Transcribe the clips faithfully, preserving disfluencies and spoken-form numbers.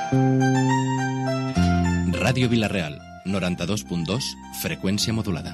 Ràdio Vila-real, noranta-dos punt dos, freqüència modulada.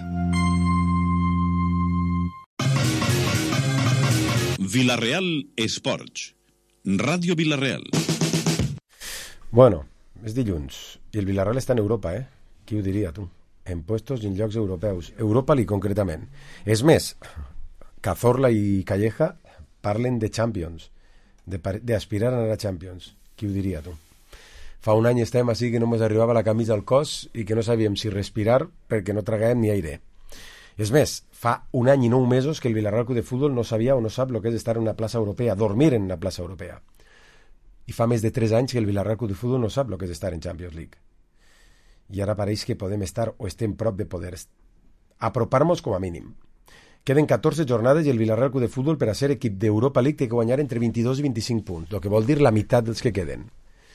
Vila-real Esports. Ràdio Vila-real. Bueno, és dilluns i el Vila-real està en Europa, eh? Qui ho diria, tu? En puestos i en llocs europeus. Europa League, concretament. És més, Cazorla i Calleja parlen de Champions, d'aspirar a anar a Champions. Qui ho diria, tu? Fa un any estem així que només arribava la camisa al cos i que no sabíem si respirar perquè no tragàvem ni aire. És més, fa un any i nou mesos que el Vila-real Club de Futbol no sabia o no sap el que és estar en una plaça europea, dormir en una plaça europea. I fa més de tres anys que el Vila-real Club de Futbol no sap el que és estar en Champions League. I ara pareix que podem estar o estem prop de poder apropar-nos com a mínim. Queden catorze jornades i el Vila-real Club de Futbol per a ser equip d'Europa League té que guanyar entre vint-i-dos i vint-i-cinc punts, el que vol dir la meitat dels que queden.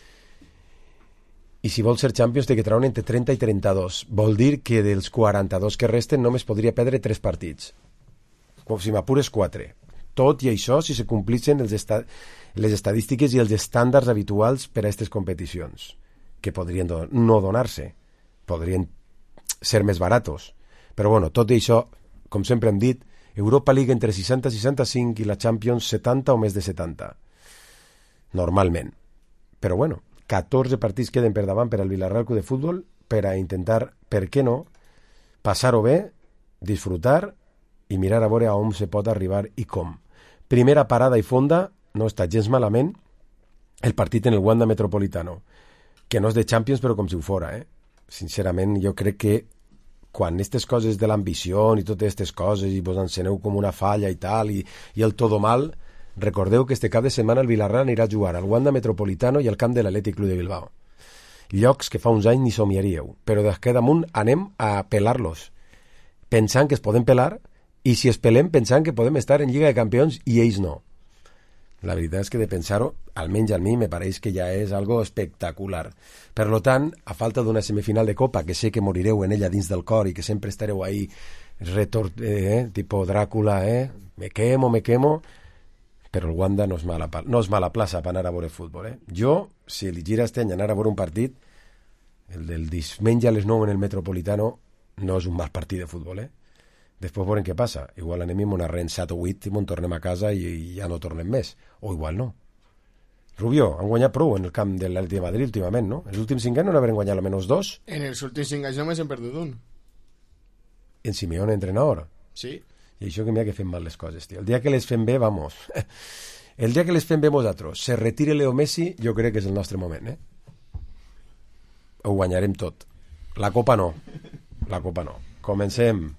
I si vol ser Champions té que treure entre trenta i trenta-dos. Vol dir que dels quaranta-dos que resten només podria perdre tres partits. Com si m'apures quatre. Tot i això, si se complissin els esta les estadístiques i els estàndards habituals per a aquestes competicions, que podrien do no donar-se, podrien ser més baratos. Però bueno, tot i això, com sempre hem dit, Europa League entre seixanta i seixanta-cinc i la Champions setanta o més de setanta. Normalment. Però bueno, catorze partits queden per davant per al Vila-real Club de Futbol per a intentar, per què no, passar-ho bé, disfrutar i mirar a veure a on se pot arribar i com. Primera parada i fonda, no està gens malament, el partit en el Wanda Metropolitano, que no és de Champions però com si ho fora, eh? Sincerament, jo crec que quan aquestes coses de l'ambició i totes aquestes coses i vos enceneu com una falla i tal, i, i el todo mal, recordeu que este cap de setmana el Vila-real anirà a jugar al Wanda Metropolitano i al camp de l'Atlètic Club de Bilbao. Llocs que fa uns anys ni somiaríeu, però d'aquí damunt anem a pelar-los, pensant que es poden pelar, i si es pelem pensant que podem estar en Lliga de Campions i ells no. La veritat és que de pensar-ho, almenys a mi, me pareix que ja és algo espectacular. Per lo tant, a falta d'una semifinal de Copa, que sé que morireu en ella dins del cor i que sempre estareu ahí, retor eh, tipo Dràcula, eh? me quemo, me quemo, però el Wanda no és mala, no és mala plaça per anar a veure futbol. Eh? Jo, si eligira este any anar a veure un partit, el del diumenge a les nou en el Metropolitano, no és un mal partit de futbol, eh? Després veurem què passa. Igual anem i m'ho narrem set o vuit i m'ho tornem a casa i, i ja no tornem més. O igual no. Rubio, han guanyat prou en el camp de l'Atlètic de Madrid últimament, no? Els últims cinc anys no n'haveren guanyat almenys dos. En els últims cinc anys només hem perdut un. En Simeone, entrenador. Sí. I això que mira que fem mal les coses, tio. El dia que les fem bé, vamos. El dia que les fem bé nosaltres, se retire Leo Messi, jo crec que és el nostre moment, eh? Ho guanyarem tot. La Copa no. La Copa no. Comencem.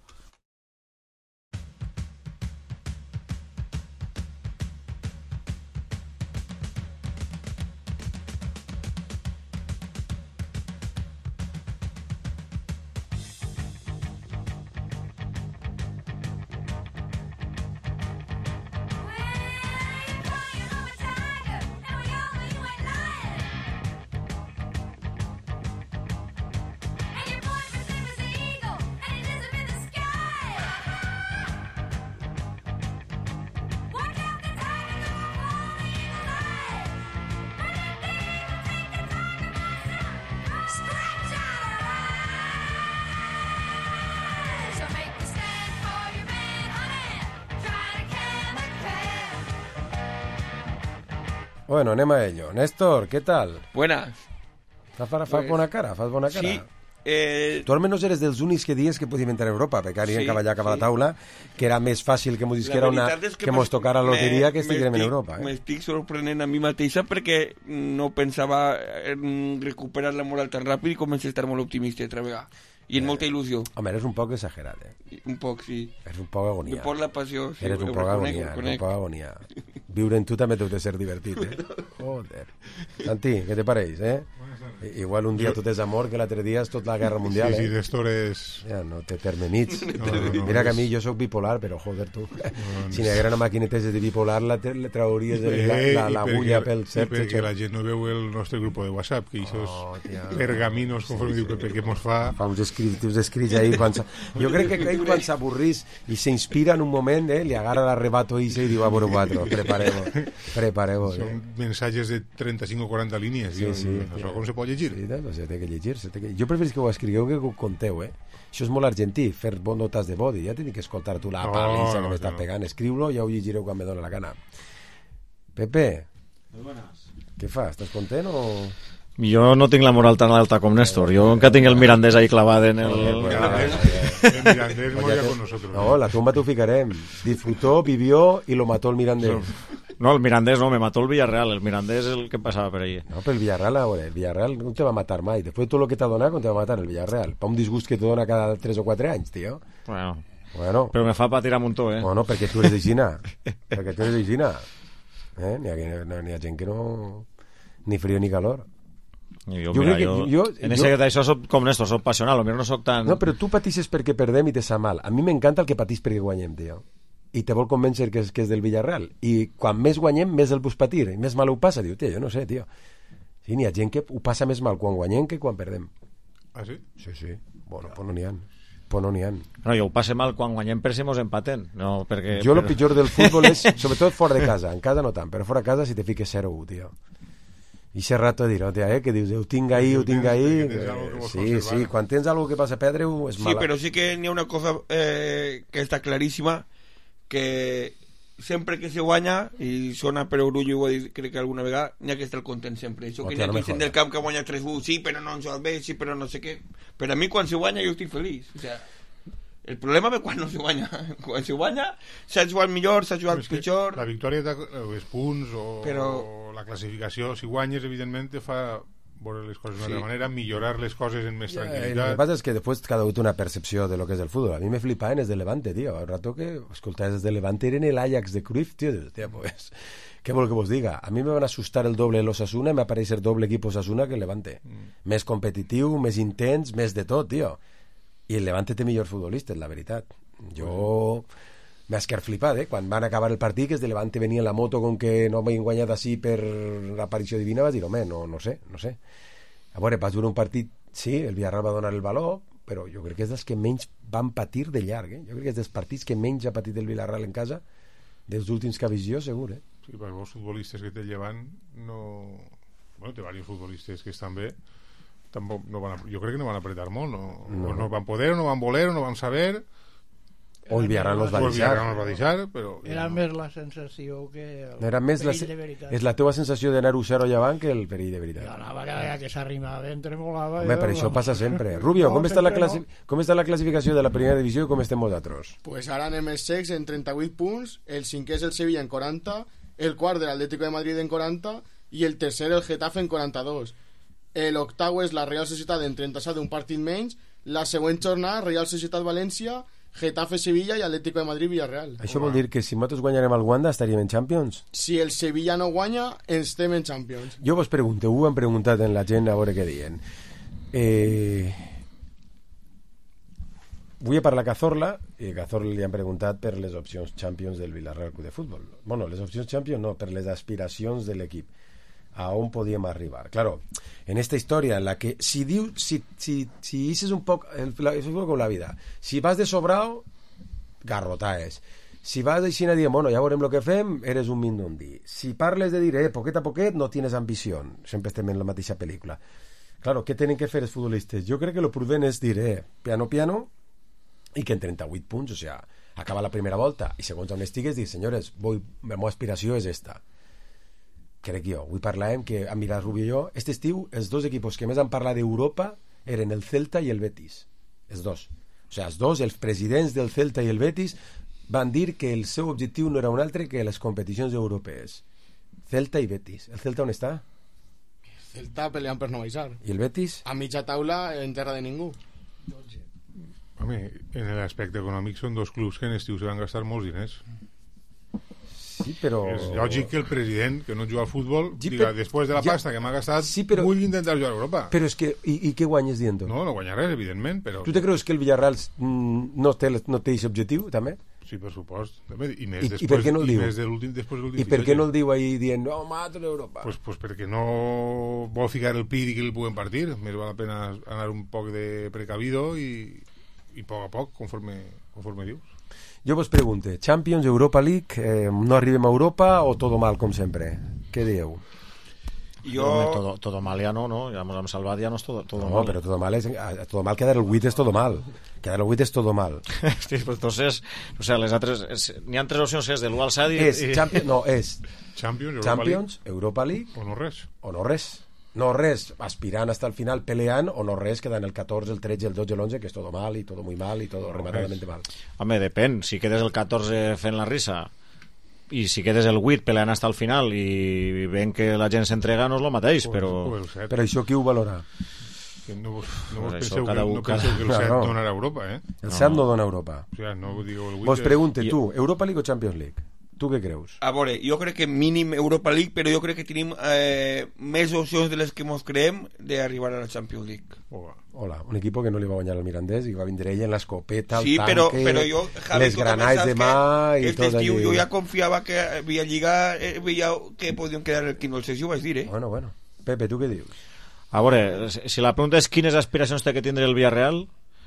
Bueno, anem a ello. Néstor, ¿qué tal? Buenas. Fas fa, fa pues, bona cara, fas bona cara. Sí. Eh... Tu almenys eres dels únics que dies que podíem entrar a Europa, perquè ara sí, que allà cap a la taula, que era més fàcil que mos disquera una, que, que mos tocara la loteria que estiguem en Europa. Eh? M'estic sorprenent a mi mateixa perquè no pensava en recuperar la moral tan ràpid i començo a estar molt optimista altra vegada. I amb eh, molta il·lusió. Home, eres un poc exagerat, eh? Un poc, sí. Eres un poc agonia. Me por la passió. Sí, eres un poc agonia, un poc agonia. Viure en tu també deu de ser divertit, eh? Joder. Santi, què te pareix, eh? Igual un dia tot és amor, que l'altre dia és tot la guerra mundial, sí, eh? Sí, d'estor és... Ja, no té terme mig. No, no, no, Mira que a és... mi jo soc bipolar, però joder, tu. No, no, si n'hi haguera una maquineta de bipolar, la, la trauries de la, la, la agulla pel cert. I perquè la gent no veu el nostre grup de WhatsApp, que això és oh, pergaminos, conforme sí, diu Pepe, que mos fa... Fa uns escrits, uns escrits ahí. Quan jo crec que ell quan s'avorrís i s'inspira en un moment, eh, li agarra l'arrebato i se i diu, a veure, quatre, prepara Prepareu-vos. Prepareu-vos. Són Eh? mensatges de trenta-cinc o quaranta línies. Sí, jo, sí. Això com se pot llegir? Sí, no, se té que llegir. Se té que... Jo preferís que ho escrigueu que ho conteu, eh? Això és molt argentí, fer notes de body. Ja tinc que escoltar tu la No, paliza que no, m'estàs no. pegant. Escriu-lo, ja ho llegireu quan me dóna la gana. Pepe, què fas? Estàs content o...? Jo no tinc la moral tan alta com Néstor. Jo encara tinc el mirandès ahí clavat en el... Eh, pues, Mirandés, ah, el Mirandés Pues morirà ya te- con nosotros. No, la tumba t'ho ficarem. Disfrutó, vivió y lo mató el Mirandés. No, el mirandès no, me mató el Villarreal. El mirandès és el que passava per ahí. No, pero el Villarreal ahora, el Villarreal no te va a matar mai. Después de todo lo que te ha donado, no te va a matar el Villarreal. Pa un disgust que te dona cada tres o quatre anys, tío. Bueno, Bueno, però me fa patir a muntó, eh? bueno, perquè tu eres d'Ixina. perquè tu eres d'Ixina. Eh? N'hi ha, que- no, n'hi ha gent que no... Ni frío ni calor. I jo, Jo mira, crec que jo, jo- en jo- ese d'això soc com Néstor, soc passional, potser no soc tan... No, però tu patisses perquè perdem i te sap mal. A mi m'encanta el que patís perquè guanyem, tio. I te vol convèncer que és, que és del Villarreal. I quan més guanyem, més el bus patir. I més mal ho passa. Diu, tio, jo no sé, tio. Sí, n'hi ha gent que ho passa més mal quan guanyem que quan perdem. Ah, sí? Sí, sí. Bueno, pues no n'hi ha. Pues no n'hi ha. No, jo ho passe mal quan guanyem per si mos empaten. No, perquè... Jo per... el pitjor del futbol és, sobretot fora de casa. En casa no tant, però fora de casa si te fiques zero u, tio. I ese rato de dir, no, tia, eh, que dius, ho tinc ahí, ho tinc ahí... Que tens algo que vols Sí, conservar. sí, quan tens algo que vas a perdre-ho, és Sí, mala. pero sí que ni una cosa eh, que está clarísima, que sempre que se guanya, i sona per orgullo, ho he dit, crec que alguna vegada, n'hi ha que estar content sempre. Això que Hòstia, n'hi ha no que me gent jodas. del camp que guanya tres u, sí, però no ens va bé, sí, però no sé què. Però a mi quan se guanya jo estic feliç. O sea, el problema ve quan no se guanya. Quan se guanya, s'ha jugat millor, s'ha jugat És que pitjor. La victòria, t'ha- els punts o, Però- o la classificació, si guanyes, evidentment, te fa veure les coses d'una Sí. altra manera, millorar les coses en més Eh, Lo que tranquil·litat. pasa es que después cada uno tiene una percepción de lo que es el fútbol. A mí me flipaban desde Levante, tío. Al rato que escoltáis desde Levante era en el Ajax de Cruyff, tío. Dius, tío, pues, ¿qué vol que vos diga? A mí me van a asustar el doble el Osasuna y me aparece el doble equipo Osasuna que el Levante. Mm. Més competitiu, més intens, més de tot, tío. I el Levante té millors futbolistes, la veritat. Jo... M'has quedat flipat, eh? Quan van acabar el partit, que és de Levante venia en la moto com que no m'havien guanyat així per l'aparició divina, vas dir, home, no, no sé, no sé. A veure, vas veure un partit, sí, el Villarreal va donar el valor, però jo crec que és dels que menys van patir de llarg, eh? Jo crec que és dels partits que menys ha patit el Villarreal en casa, dels últims que ha vist jo, segur, eh? Sí, per els futbolistes que té el Llevant, no... Bueno, té diversos futbolistes que estan bé, tampoc no van a... jo crec que no van apretar molt, no, no. O no van poder, o no van voler, o no van saber, O el Villarreal no es va o el Villarreal no deixar. els va deixar, però... Era més la sensació que el Era més la, perill de veritat. és la teva sensació d'anar u zero llevant que el perill de Jo veritat. anava cada vegada que s'arrimava tremolava. Home, jo, per això vamos. passa sempre. Rubio, No, com, està la sempre classi... no. com està la classificació de la primera divisió i com estem vosaltres? Pues ara anem els secs en trenta-vuit punts, el cinquè és el Sevilla en quaranta, el quart de l'Atlético de Madrid en quaranta i el tercer el Getafe en quaranta-dos. L'octau és la Real Societat en trenta-set, un partit menys. La següent jornada, Real Societat València, Getafe Sevilla i Atlético de Madrid Villarreal. Això vol dir que si nosaltres guanyarem el Wanda estaríem en Champions? Si el Sevilla no guanya, estem en Champions. Jo vos pregunto, ho han preguntat en la gent a veure què diuen. Eh... Vull parlar a Cazorla, i a Cazorla li han preguntat per les opcions Champions del Villarreal Club de Futbol. Bueno, les opcions Champions no, per les aspiracions de l'equip. A on podíem arribar. Claro, en esta història en la que si diu, si, si, si dices un poc, el, la, és com la vida, si vas de sobrao, garrotaes. Si vas així a dir, bueno, ja veurem el que fem, eres un mindundi. Si parles de dir, eh, poquet a poquet, no tienes ambició. Sempre estem en la mateixa pel·lícula. Claro, què tenen que fer els futbolistes? Jo crec que lo prudent és dir, eh, piano, piano, i que en trenta-vuit punts, o sea, acaba la primera volta, i segons on estigues, dir, senyores, vull, la meva aspiració és esta. Crec jo, avui parlàvem que a mirar Rubio i jo, este estiu els dos equipos que més han parlat d'Europa eren el Celta i el Betis, els dos, o sigui, els dos, els presidents del Celta i el Betis van dir que el seu objectiu no era un altre que les competicions europees. Celta i Betis. El Celta on està? Celta peleant per no baixar. I el Betis? A mitja taula en terra de ningú. Home, en l'aspecte econòmic són dos clubs que en estiu se van gastar molts diners. Sí, però... És lògic que el president, que no juga al futbol, Sí, diga, però- després de la ja- pasta que m'ha gastat, Sí, però- vull intentar jugar a Europa. Però és que... I, i què guanyes dient? No, no guanya res, evidentment, però... Tu te creus que el Villarreal mm, no té no té aquest objectiu, també? Sí, per supost. També, I, més I- i després, per què no el i diu? més de l'últim, després de l'últim I per què fitxatge. no el diu ahí dient no, mato l'Europa? Pues, pues perquè no vol ficar el pit i que el puguen partir. Més val la pena anar un poc de precavido i, i poc a poc, conforme, conforme dius. Jo vos pregunte, Champions, Europa League, eh, no arribem a Europa o todo mal, com sempre? Què dieu? Jo... Todo, todo mal ja no, no? Ja ens hem salvat, ja no és todo, todo No, mal. pero todo mal es todo mal quedar el vuit es todo mal. Quedar el vuit es todo mal. Sí, pues entonces, o sea, les altres... és- N'hi ha tres opcions, és de l'u al set i... És i- Champions, no, és Champions, Europa Champions, Europa League League, o no res. o no res. No res, aspirant hasta el final, peleant, o no res, quedant el catorze, el tretze, el dotze, el onze, que és todo mal y todo muy mal y todo rematadamente mal. Home, depèn. Si quedes el catorze fent la risa i si quedes el vuit peleant hasta el final i veient que la gent s'entrega, no és el mateix, però... O el set. Però això qui ho valora? Que no vos, no vos Pues això, penseu, cada que, un- no cada- penseu que el set Claro. donarà a Europa, eh? El set no dona Europa. O sigui, no digueu el vuit. Vos és- pregunte, tu, Europa League o Champions League? Tu què creus? A veure, jo crec que mínim Europa League, però jo crec que tenim eh, més opcions de les que ens creem d'arribar a la Champions League. Hola. Hola, un equipo que no li va guanyar al Mirandés i va vindre ell en l'escopeta, el Sí, tanque, però, però jo, Javi, les tu granades també de saps mà que i este tot estiu allí. jo ja confiava que havia lliga, eh, veia que podien quedar el quinze, el seis, ho vaig dir, eh? Bueno, bueno. Pepe, tu què dius? A veure, si si la pregunta és quines aspiracions té que tindre el Villarreal,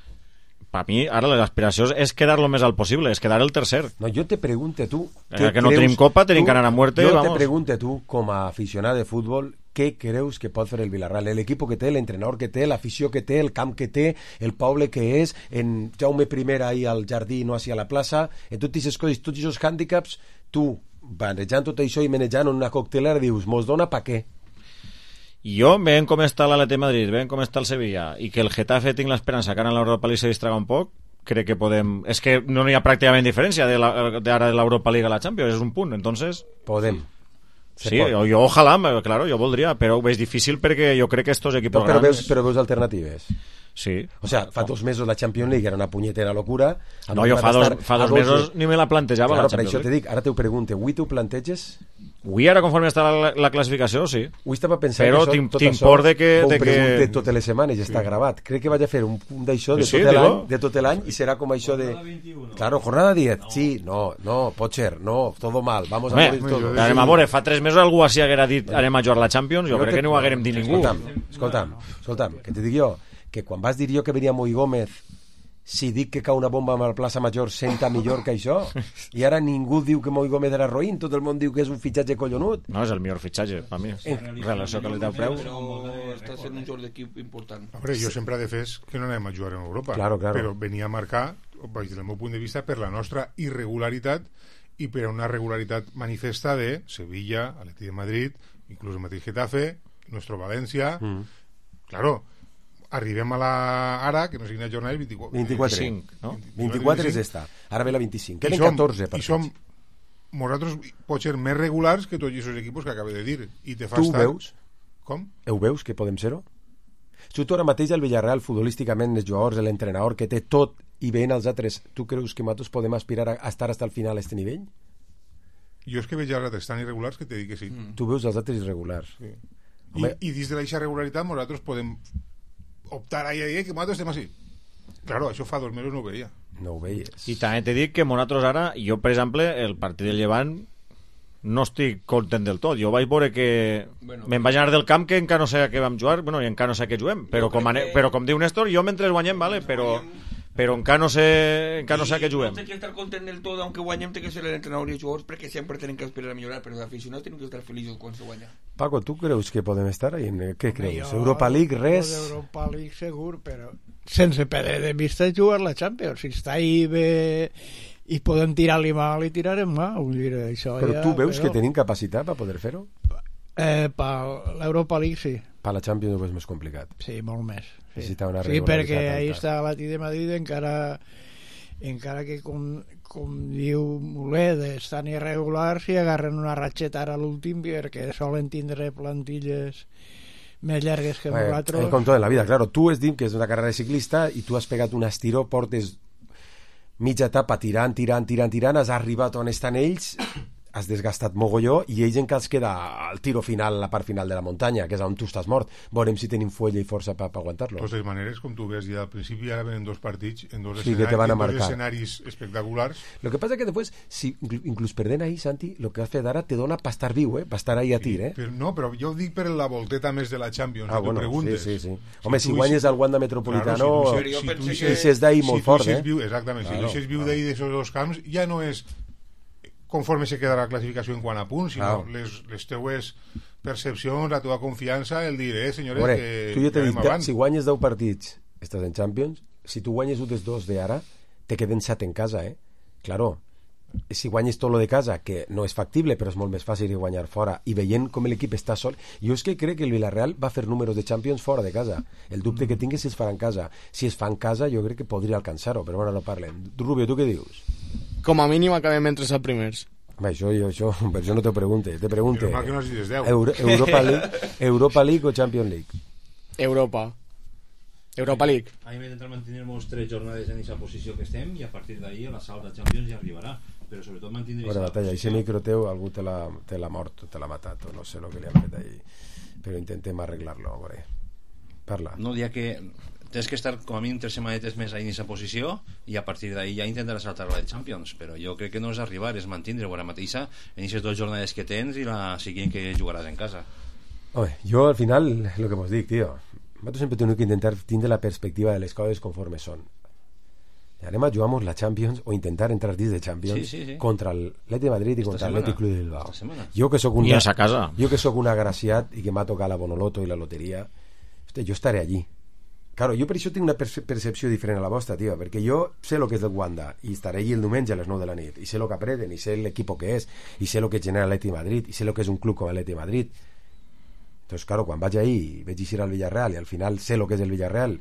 per mi, ara les aspiracions és quedar lo més alt possible, és quedar el tercer. No, jo te pregunte tu... Eh, què que no creus- tenim copa, tenim tu- que anar a muerte, Jo vamos. te pregunte tu, com a aficionat de futbol, què creus que pot fer el Villarreal? L'equip que té, l'entrenador que té, l'afició que té, el camp que té, el poble que és, en Jaume I ahir al jardí, no hacia la plaça, en tots aquestes coses, tots aquests hàndicaps, tu, barrejant tot això i manejant en una coctelera, dius, mos dona pa què? I jo, veient com està l'Atleti de Madrid, veient com està el Sevilla, i que el Getafe tinc l'esperança que ara en l'Europa League se distraga un poc, crec que podem... És que no hi ha pràcticament diferència de la- d'ara de l'Europa League a la Champions, és un punt, entonces... Podem. Se Sí, pot. jo, jo ojalà, claro, jo voldria, però és difícil perquè jo crec que estos equipos No, però, grans... veus, però veus alternatives. Sí. O sea, fa dos mesos la Champions League era una punyetera locura. No, jo fa dos, fa dos mesos ni me la plantejava Claro, la per Champions això te League. dic, ara te ho pregunte, avui t'ho planteges? Avui ara, conforme està la, la classificació, sí. Avui estava pensant Però que tinc- tot tinc això por de que- ho de que- pregunte totes les setmanes i està gravat. Crec que vaig a fer un punt d'això de, Sí, tot l'any, digo. de tot l'any i serà com això de... Claro, jornada diez. Sí, no, no, pot ser, no, todo mal, vamos a Home, morir todos. anem a veure, fa tres mesos algú així haguera dit anem a jugar la Champions, jo crec que no ho haguérem dit ningú. Escolta'm, escolta'm, escolta'm, que te dic jo, que quan vas dir jo que venia Moi Gómez, si dic que cau una bomba a la plaça Major senta millor que això, i ara ningú diu que Moi Gómez era roïn, tot el món diu que és un fitxatge collonut. No, és el millor fitxatge, per mi. En relació qualitat-preu. Però està sent un joc d'equip important. A veure, jo sempre he defès que no anem a jugar en Europa. Claro, claro. Però venia a marcar, des del meu punt de vista, per la nostra irregularitat i per una regularitat manifesta de Sevilla, Atleti de Madrid, inclús el mateix Getafe, nuestro València... Mm. Claro, arribem a la... ara, que no siguin les jornades vint-i-quatre. vint-i-quatre. vint-i-cinc, no? vint-i-quatre és esta. Ara ve la vint-i-cinc. I Queden som, catorze i partits. som nosaltres pot ser més regulars que tots aquests equipos que acabo de dir. I te fa Tu ho estar... veus? Com? Ho veus que podem ser-ho? Si tu ara mateix al Villarreal, futbolísticament, els jugadors, l'entrenador que té tot i veient els altres, tu creus que nosaltres podem aspirar a estar fins al final a este nivell? Jo és que veig els altres tan irregulars que te dic que sí. Mm. Tu veus els altres irregulars. sí. I, Home. I dins de la irregularitat nosaltres podem optar ahí, ahí, que nosaltres estem així. Claro, això fa dos mesos no ho veia. No ho veies. I també te dic que nosaltres ara, jo per exemple, el partit del Llevant no estic content del tot. Jo vaig veure que Bueno, me'n vaig anar del camp que encara no sé a què vam jugar, bueno, i encara no sé a què juguem, però Jo com, crec ane... que- però com diu Néstor, jo mentre guanyem, vale, però, però encara no sé, encara no sé a què juguem. No té que estar content del tot, aunque guanyem, té que ser l'entrenador i els jugadors, perquè sempre tenen que aspirar a millorar, però els aficionats tenen que estar feliços quan se guanya. Paco, tu creus que podem estar ahí? Què creus? Jo- Europa League, res? Europa League segur, però sense perdre de vista jugar la Champions. Si està ahí bé i podem tirar-li mal i tirarem mal. Vull dir, això Però ja, tu veus però, que tenim capacitat per poder fer-ho? Eh, per l'Europa League sí. Per la Champions ho és més complicat. Sí, molt més. Sí, Necessita una sí regularitat perquè alta. ahí està l'Atleti de Madrid encara encara que com, com diu Mulet estan irregulars i agarren una ratxeta ara a l'últim perquè solen tindre plantilles més llargues que Eh, nosaltres. eh, com tot en la vida, claro. Tu has dit que és una carrera de ciclista i tu has pegat un estiró, portes mitja etapa tirant, tirant, tirant, tirant, has arribat on estan ells, has desgastat mogolló i ells encara els queda el tiro final, la part final de la muntanya, que és on tu estàs mort. Veurem si tenim fuella i força per pa aguantar-lo. De totes maneres, com tu ves, ja al principi ara venen dos partits en dos, sí, escenaris, que te van a en dos marcar. escenaris espectaculars. Lo que pasa que después, si inclús perdent ahí, Santi, lo que has fet ara te dona pa estar viu, eh? Pa estar ahí a tir, eh? Però, no, però jo ho dic per la volteta més de la Champions, Ah, que tu bueno, preguntes. sí, sí, sí. Home, si, tu guanyes eixes- el Wanda Metropolitano, Claro, si tu- si tu si eixes- eixes d'ahí molt si tu fort, eixes eh? viu- exactament, Claro, si tu eixes viu claro. d'ahí d'aquests dos camps, ja no és conforme se queda la classificació en quant a punts, sinó Claro. les, les teues percepcions, la teva confiança, el dir, eh, senyores, Veure, que tu jo t'he ja dit, anem avant. si guanyes deu partits, estàs en Champions. Si tu guanyes un dels dos d'ara, te queden set en casa, eh? Claro, si guanyes tot lo de casa, que no és factible, però és molt més fàcil de guanyar fora, i veient com l'equip està sol, jo és que crec que el Villarreal va fer números de Champions fora de casa. El dubte que tinc és si es farà en casa. Si es fa en casa, jo crec que podria alcançar-ho, però bueno, no parlem. Tu, Rubio, tu què dius? Com a mínim acabem entre els primers. Home, això, jo, això, per això no te pregunte, te pregunte. Però mal que no has dit deu. Euro, Europa League, Europa League o Champions League? Europa. Europa League. Hem d'intentar mantenir molts tres jornades en aquesta posició que estem i a partir d'ahir la salt de Champions ja arribarà, però sobretot mantenir Bueno, aquesta batalla, aquest micro teu algú te l'ha te l'ha mort, te l'ha matat, o no sé el que li han fet ahí, però intentem arreglar-lo, a veure. Parla. No, dia que tens que estar com a mínim tres setmanetes més en aquesta posició i a partir d'ahir ja intentaràs saltar la de Champions, però jo crec que no és arribar, és mantenir ara mateixa en aquestes dues jornades que tens i la següent que jugaràs en casa. Home, jo al final, el que vos dic, tio, nosaltres sempre tenim que intentar tindre la perspectiva de les coses conforme són. I anem a jugar la Champions o intentar entrar dins de Champions Sí, sí, sí. contra l'Atlètic de Madrid i Esta contra setmana. l'Atlètic Club de Bilbao. Esta setmana. Jo que sóc un I a sa casa. jo que sóc un agraciat i que m'ha tocat la Bonoloto i la loteria, hosti, jo estaré allí. Claro, jo per això tinc una perce- percepció diferent a la vostra, tio, perquè jo sé el que és el Wanda i estaré allí el diumenge a les nou de la nit i sé el que apreten, i sé l'equip que és i sé el que genera l'Atlètic de Madrid i sé el que és un club com l'Atlètic de Madrid. Entonces, claro, quan vaig ahí veig eixir al Villarreal i al final sé el que és el Villarreal,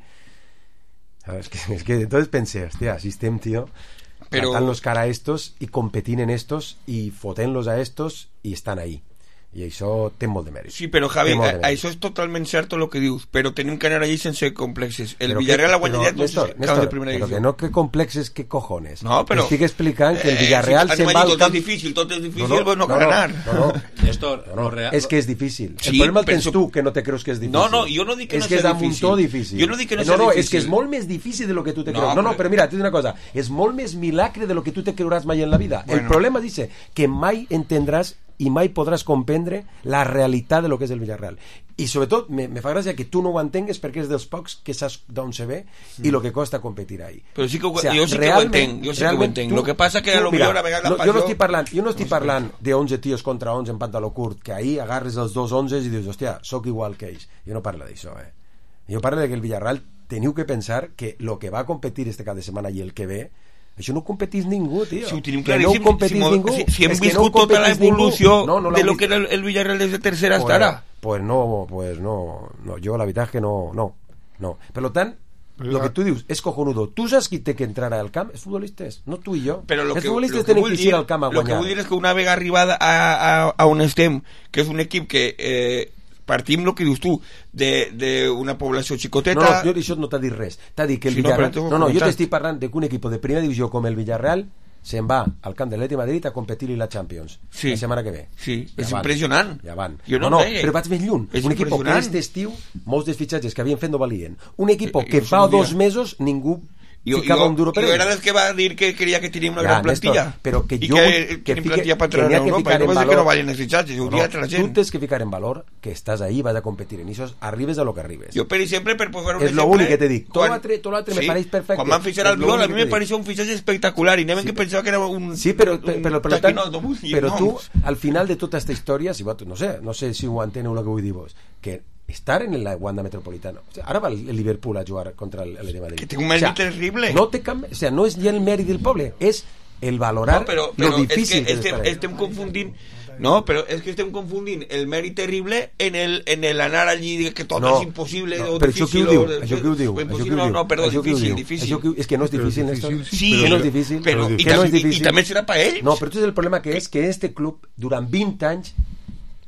¿sabes? Que, es que entonces pensé, hostia, si estem, tío, Pero- plantant-los cara a estos i competint en estos i fotent-los a estos i estan ahí. I això té molt de mèrit. Sí, però Javi, Té molt de a- mèrit. això és totalment cert el que dius, però tenim que anar allí sense complexes. El Però Villarreal que- ha guanyat però, ja tots Néstor, els Néstor, camps de primera però divisió. que no que complexes, que cojones. No, però- Estic explicant que el Eh, Villarreal si se'n anem va a al dir, tot camp... és difícil, tot és difícil, No, no, pues no, no, cal no, anar. no, no. Néstor, No, no, lo real- és que és difícil. Sí, el problema el tens penso- tu, que no te creus que és difícil. No, no, jo no dic que és no que és sea damunt difícil. tot difícil. Jo no dic que no Eh, sea no, no, és difícil. que és molt més difícil de lo que tu te No, creus. No, no, però- però mira, t'he dit una cosa. És molt més milagre de lo que tu te creuràs mai en la vida. El Bueno. problema dice que mai entendràs i mai podràs comprendre la realitat de lo que és el Villarreal. I sobretot me, me fa gràcia que tu no ho entengues perquè és dels pocs que saps d'on se ve i el que costa competir ahí. Però sí que ho- O sea, jo sí que ho realment- entenc, jo sí que ho realment entenc. tu- Lo que passa que a tu, lo mira, millor a vegades la no, jo passió- no estic parlant, jo no estic parlant de onze tios contra onze en pantaló curt, que ahir agarres els dos onzes i dius, hòstia, sóc igual que ells. Jo no parlo d'això, eh. Jo parlo de que el Villarreal teniu que pensar que lo que va a competir este cap de setmana i el que ve, això no ho competís ningú, tio. Si ho tenim Que no claríssim, ho competís si, mo- ningú. si, si hem És que no ho viscut tota la competís ningú. evolució No, no de l'heu lo vist. que era el, el Villarreal des de tercera hasta Pues, ara. pues no, pues no, no, jo la veritat és que no, no, no. Per tant, Però lo la- que tu dius és cojonudo. Tu saps qui té que entrar al camp? Els futbolistes, no tu i jo. Però lo els que, futbolistes lo que tenen vull que dir, ir al camp a lo que guanyar. vull dir és que una vegada arribada a, a, a on estem, que és un equip que eh, partim el que dius tu d'una població xicoteta. No, no, jo d'això no t'ha dit res. T'ha dit que el Sí, no, Villarreal... però t'ho he No, no, jo comentat. t'estic parlant de que un equip de primera divisió com el Villarreal se'n va al camp de l'Atlètic de Madrid a competir-hi la Champions Sí. la setmana que ve. Sí, Ja és van. impressionant. Ja van. Jo no no, no, ho deia. però vaig més lluny. És Un equip que impressionant. aquest estiu, molts dels fitxatges que havien fet no valien. Un equip Eh, que jo fa no dos dia. mesos ningú Jo, ficava jo, un duro per jo ell. era del que va dir que creia que teníem una Ja, gran Néstor, plantilla però que i jo que, vull que que tenim fique- plantilla per que entrar n'hi ha en que Europa. ficar No en vol dir que valor. no valien els fitxatges, ho No, dia altra tu gent. tens que ficar en valor que estàs ahí, vas a competir en això, arribes a lo que arribes. Jo, per exemple, per posar un És exemple... l'únic que te dic. Tot quan- l'altre tot l'altre me sí, pareix perfecte. Quan van fitxar És al Biol, a l'únic mi que me te parecia un fitxatge espectacular i Neven que pensava que era un... Sí, però, un però, però, taquino tant, d'autobús i però no. tu, al final de tota aquesta història, si vosaltres, no sé, no sé si ho enteneu el que vull dir vos, que estar en la Wanda Metropolitano, o sea, ara va el Liverpool a jugar contra el, el de Madrid. Que té un mèrit terrible. No té cap, o sea, no és ja el mèrit del poble, és el valorar No, però, però lo difícil és que és estem, estar ahí. estem confundint no, però és que estem confundint el mèrit terrible en el, en el anar allí que tot No, és impossible no, o però això qui difícil ho diu? o, Això qui ho diu? o Això qui impossible, ho no, diu? no, perdó, Això qui ho difícil, diu? difícil Això qui- és que no és Però difícil, difícil, Néstor. sí, que però- no és difícil. però, i, que no és també, i difícil. també serà per ells. No, però tu és el problema que és que este club, durant vint anys,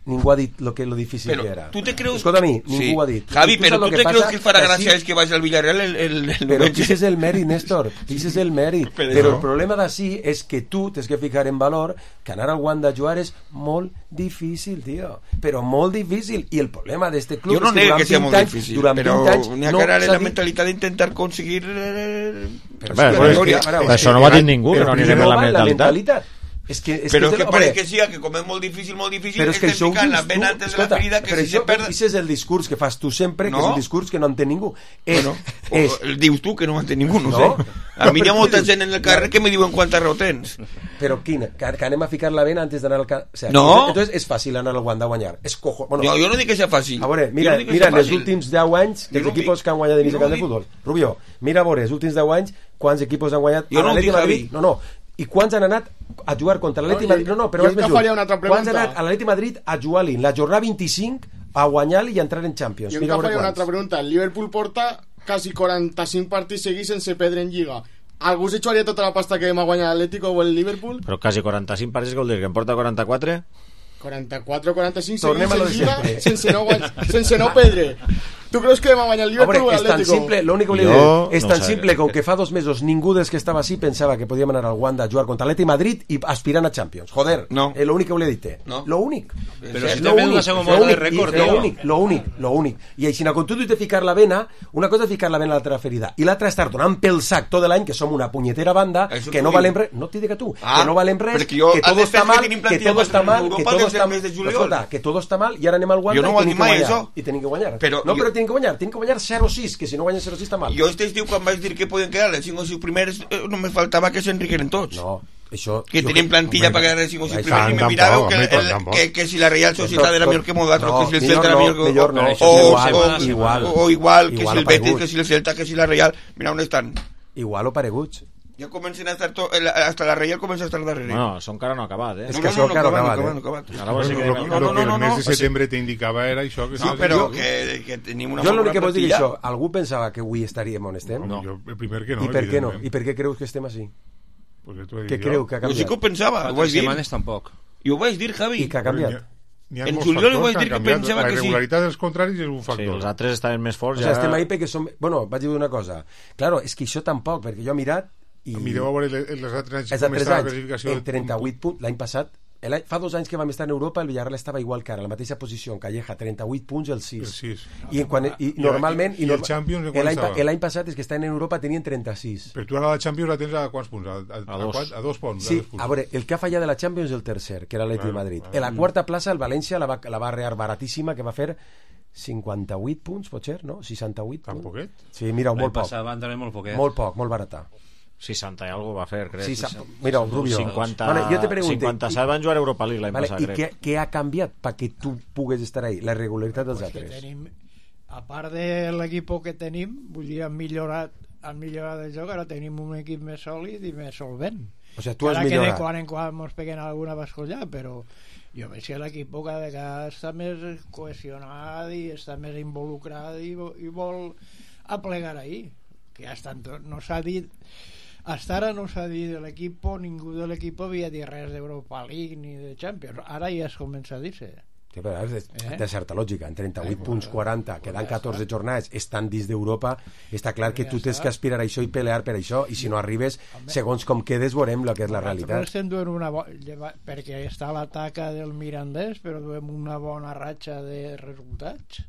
ningú ha dit lo, que, lo difícil pero, que era. ¿tú te crees? Escolta a mi, ningú sí. ho ha dit. Javi, tu pero ¿tú te crees que farà que gràcia sí, és que vagi al Villarreal el, el, el Però aquest és el mèrit, Néstor, aquest és el mèrit. Però, però no. el problema d'ací és que tu tens que ficar en valor que anar al Wanda a jugar és molt difícil, tio, però molt difícil, i el problema d'este club jo no és que nego durant que sea vint molt anys, difícil, durant però vint anys n'hi ha no que anar en s'ha la dit- mentalitat d'intentar conseguir eh, Però, però, és que, però això no ho ha dit ningú, que no anirem en la mentalitat. És que, és però que, que home, pareix que sí, que com és molt difícil, molt difícil, però és que això estem ho ficant dius la tu, pena antes de la escolta, ferida, que però si això, se perd... això és el discurs que fas tu sempre, No. que és el discurs que no entén ningú. És, Bueno, és, o, el dius tu, que no ho entén ningú, no, No. sé. A mi hi ha Però molta tu gent en el carrer que me diuen quanta raó tens. Però quina? Que, que anem a ficar la vena antes d'anar al... Ca... O sea, No. Entonces és fàcil anar al Wanda a guanyar. És cojo... Bueno, Jo, jo no dic que sigui fàcil. a veure, Jo mira, no dic que mira sigui en els fàcil. últims deu anys Jo dels no equipos dic- que han guanyat de jo Misecan no de dic- futbol. Rubio, mira a veure, els últims deu anys, quants equipos han guanyat Jo no a l'Atleti dic, Madrid? Javi. No, no. I quants han anat a jugar contra l'Atleti No, Madrid? jo- No, no, però jo vas que més lluny. faria una altra Quants han pregunta. anat a l'Atleti Madrid a jugar-li la jornada vint-i-cinc a guanyar-li i entrar en Champions? Jo Mira a encara veure faria una quants. altra pregunta. El Liverpool porta quasi quaranta-cinc partits seguits sense perdre en Lliga. Algú se xuaria tota la pasta que m'ha guanyat l'Atlético o el Liverpool? Però quasi quaranta-cinc partits, què vol dir? Que em porta quaranta-quatre? quaranta-quatre o quaranta-cinc Tornem seguits a lo en de Lliga sempre. sense no, guany- sense no perdre. Tu creus que m'ha guanyat el Liverpool Hombre, o és tan l'Atlético? simple, l'únic que volia Jo dir és no tan sé. simple com que fa dos mesos ningú dels que estava així pensava que podíem anar al Wanda a jugar contra l'Atleti Madrid i aspirant a Champions. Joder, No. és l'únic que volia dir-te. No. Lo únic. Però És si lo te ven únic, una segona lo volta de únic, rècord, i lo tio. únic, lo únic, lo únic. I així, com tu dius de ficar la vena, una cosa és ficar la vena a l'altra ferida, i l'altra estar donant pel sac tot l'any, que som una punyetera banda, Això que t'ho no dic. valem res, no t'hi dic a tu, Ah, que no valem res, perquè jo, que a tot més, està que mal, tenim que plantilla tot està per mal, que Europa tot des del està mes de juliol. escolta, que tot està mal, i ara anem al Wanda Jo no i ho he tenim dit que mai, guanyar. això. I tenim que guanyar. Però no, jo- però tenim que guanyar, tenim que guanyar zero sis, que si no guanyem zero sis està mal. Jo este estiu, quan vaig dir que podien quedar els cinc o sis primers, eh, no me faltava que s'enriqueren tots. No, això... Que jo tenim crec- plantilla Hombre, para quedar els cinc o sis tant, primers i me tampoc, miràveu que, home, el, tampoc. que, que si la Real Societat era millor que nosaltres, No, que si el millor Celta era no, millor que... millor no, o, això o, és igual, o, igual. o igual, que Igual si el o Betis, pareguts. que si el Celta, que si la Real. Mira on estan. Igual o pareguts. Ja comencen a estar... To, el, hasta la Real comença a estar darrere. Bueno, això encara no ha acabat, eh? És que això encara no ha acabat, no eh? acabat. Ara vols dir que... Lo, anem- lo, lo no, que no, el no, mes no. de setembre t'indicava era això. Que No, estava però dient. que, que tenim una Jo molt l'únic bona que vols dir plantilla. això, algú pensava que avui estaríem on estem? No. Jo, el primer que no, I per què no? evidentment. I per què creus que estem així? Pues t'ho he dit Què jo. creu que ha Jo sí que ho canviat? pensava, ho Fa vaig tres dir. setmanes tampoc. I ho vaig dir, Javi. I que ha N'hi ha- canviat? n'hi ha En molts juliol factors vaig que dir han que canviat. pensava La que sí. irregularitat dels contraris és un Sí, factor. els altres estaven més O forts. sigui, ja... estem ahí perquè som... Bueno, vaig dir una cosa. Claro, és que això tampoc, perquè jo he mirat i... Mireu a veure les les altres anys Els com altres està la anys, classificació. en trenta-vuit punts, l'any passat, l'any- fa dos anys que vam estar en Europa, el Villarreal estava igual que ara, a la mateixa posició, en Calleja, trenta-vuit punts, el El sis. sis. I, en quan, i, normalment... i el norma- Champions, en quan l'any pa- estava? l'any passat, és que estan en Europa, tenien trenta-sis. Però tu ara la Champions la tens a quants punts? A, a, A dos. quants? A dos punts. Sí, dos punts. a veure, el que ha fallat de la Champions és el tercer, que era l'Atleti de Claro, Madrid. claro. En la quarta plaça, el València la va, la va rear baratíssima, que va fer cinquanta-vuit punts, potser, no? seixanta-vuit Tan punts. poquet? Sí, mira, L'any molt poc. passat van també molt poquet. Molt poc, molt barata. seixanta i alguna va fer, crec. Sí, sa- mira, Rubio. cinquanta, Vale, jo te pregunto, cinquanta-set van jugar a Europa League l'any Vale, passat, I crec. què, què ha canviat perquè tu pugues estar ahí? La regularitat dels Pues que altres. tenim, a part de l'equip que tenim, vull dir, han millorat, han millorat el joc, ara tenim un equip més sòlid i més solvent. O sigui, tu has Ara que de millorat. quan en quan ens peguen alguna bascollà, però jo veig que l'equip cada vegada està més cohesionat i està més involucrat i, vo- i vol aplegar ahí, que ja estan tot, no s'ha dit hasta ara no s'ha dit de l'equip, ningú de l'equip havia dit res d'Europa League ni de Champions, ara ja es comença a dir-se. Sí, però és de, Eh? de certa lògica, en trenta-vuit Eh, punts bueno, quaranta, quedant catorze jornades, estan dins d'Europa, està clar que Ja tu tens està. que aspirar a això i pelear per això, i si no arribes, segons com quedes, veurem el que és la Nosaltres realitat. estem duent una bo... lleva- perquè està l'ataca del Mirandés, però duem una bona ratxa de resultats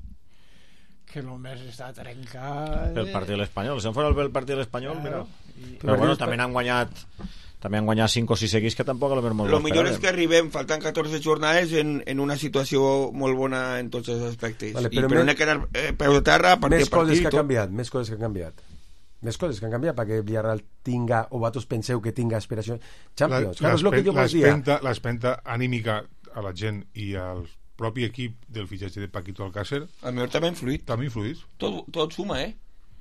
que només està trencat El partit de l'Espanyol. Si no fos el partit de l'Espanyol, mira. I- Però bueno, també han guanyat també han guanyat cinc o sis seguits que tampoc a lo millor Lo millor és que arribem, faltant catorze jornades, en, en una situació molt bona en tots els aspectes. Vale, I, però però més- n'he que anar eh, peu de terra, partit Més a coses partit. que ha tot. canviat, més coses que han canviat. Més coses que han canviat perquè el Villarreal tinga, o vosaltres penseu que tinga aspiració Champions, clar, és el que jo vos dia. L'espenta anímica a la gent i al propi equip del fitxatge de Paquito Alcácer A mi també ha influït. també influït. Tot, tot suma, eh?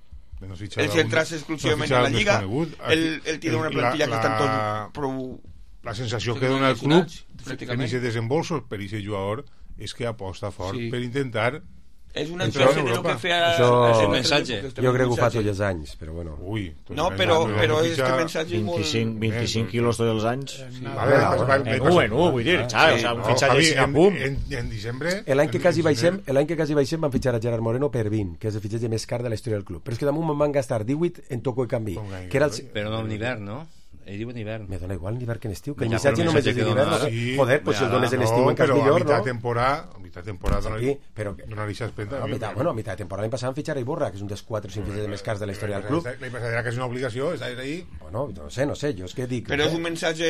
No fitxar El un- centrar-se exclusivament no fitxar en la el més Lliga, conegut. el, el tiene una La- plantilla que la- estan tots prou... La sensació Sí, que dona el club lesionats, fent pràcticament. aquest desembolsos per aquest jugador és que aposta fort Sí. per intentar És una Això espècie en de lo Europa. que feia... Això- el el mensatge. Jo crec que ho fa tots els anys, però bueno. Ui, doncs No, l'any- però, l'any però és fitxar- que mensatge és molt... vint-i-cinc, vint-i-cinc quilos tots els anys. Vale, pues va- En va- u, en u, vull dir, saps? O sigui, un No, fitxatge Javi, així a en, pum. en, en diciembre... L'any que en- quasi en baixem, diciembre- l'any que quasi baixem van fitxar a Gerard Moreno per vint, que és el fitxatge més car de la història del club. Però és que damunt me'n van gastar divuit en toco i canvi, Com gaire, que era el... oi? Però no en hivern, no? Ell diu en hivern. Me dona igual en hivern que en estiu, que el Ja, missatge però el només és missatge que d'hivern. dona- no? Sí, Joder, pues si el ja, dones en No, estiu encara però és millor, a mitad no? de temporada, a mitad de temporada no, Sí, però... no analitzes penta. A mitad, bueno, a mitad de temporada l'any passat van fitxar a Iborra, que és un dels quatre o cinc fitxatges més cars de la història del club. La passadera que és una obligació, és ahí... Bueno, no sé, no sé, jo és que dic... Però és un mensatge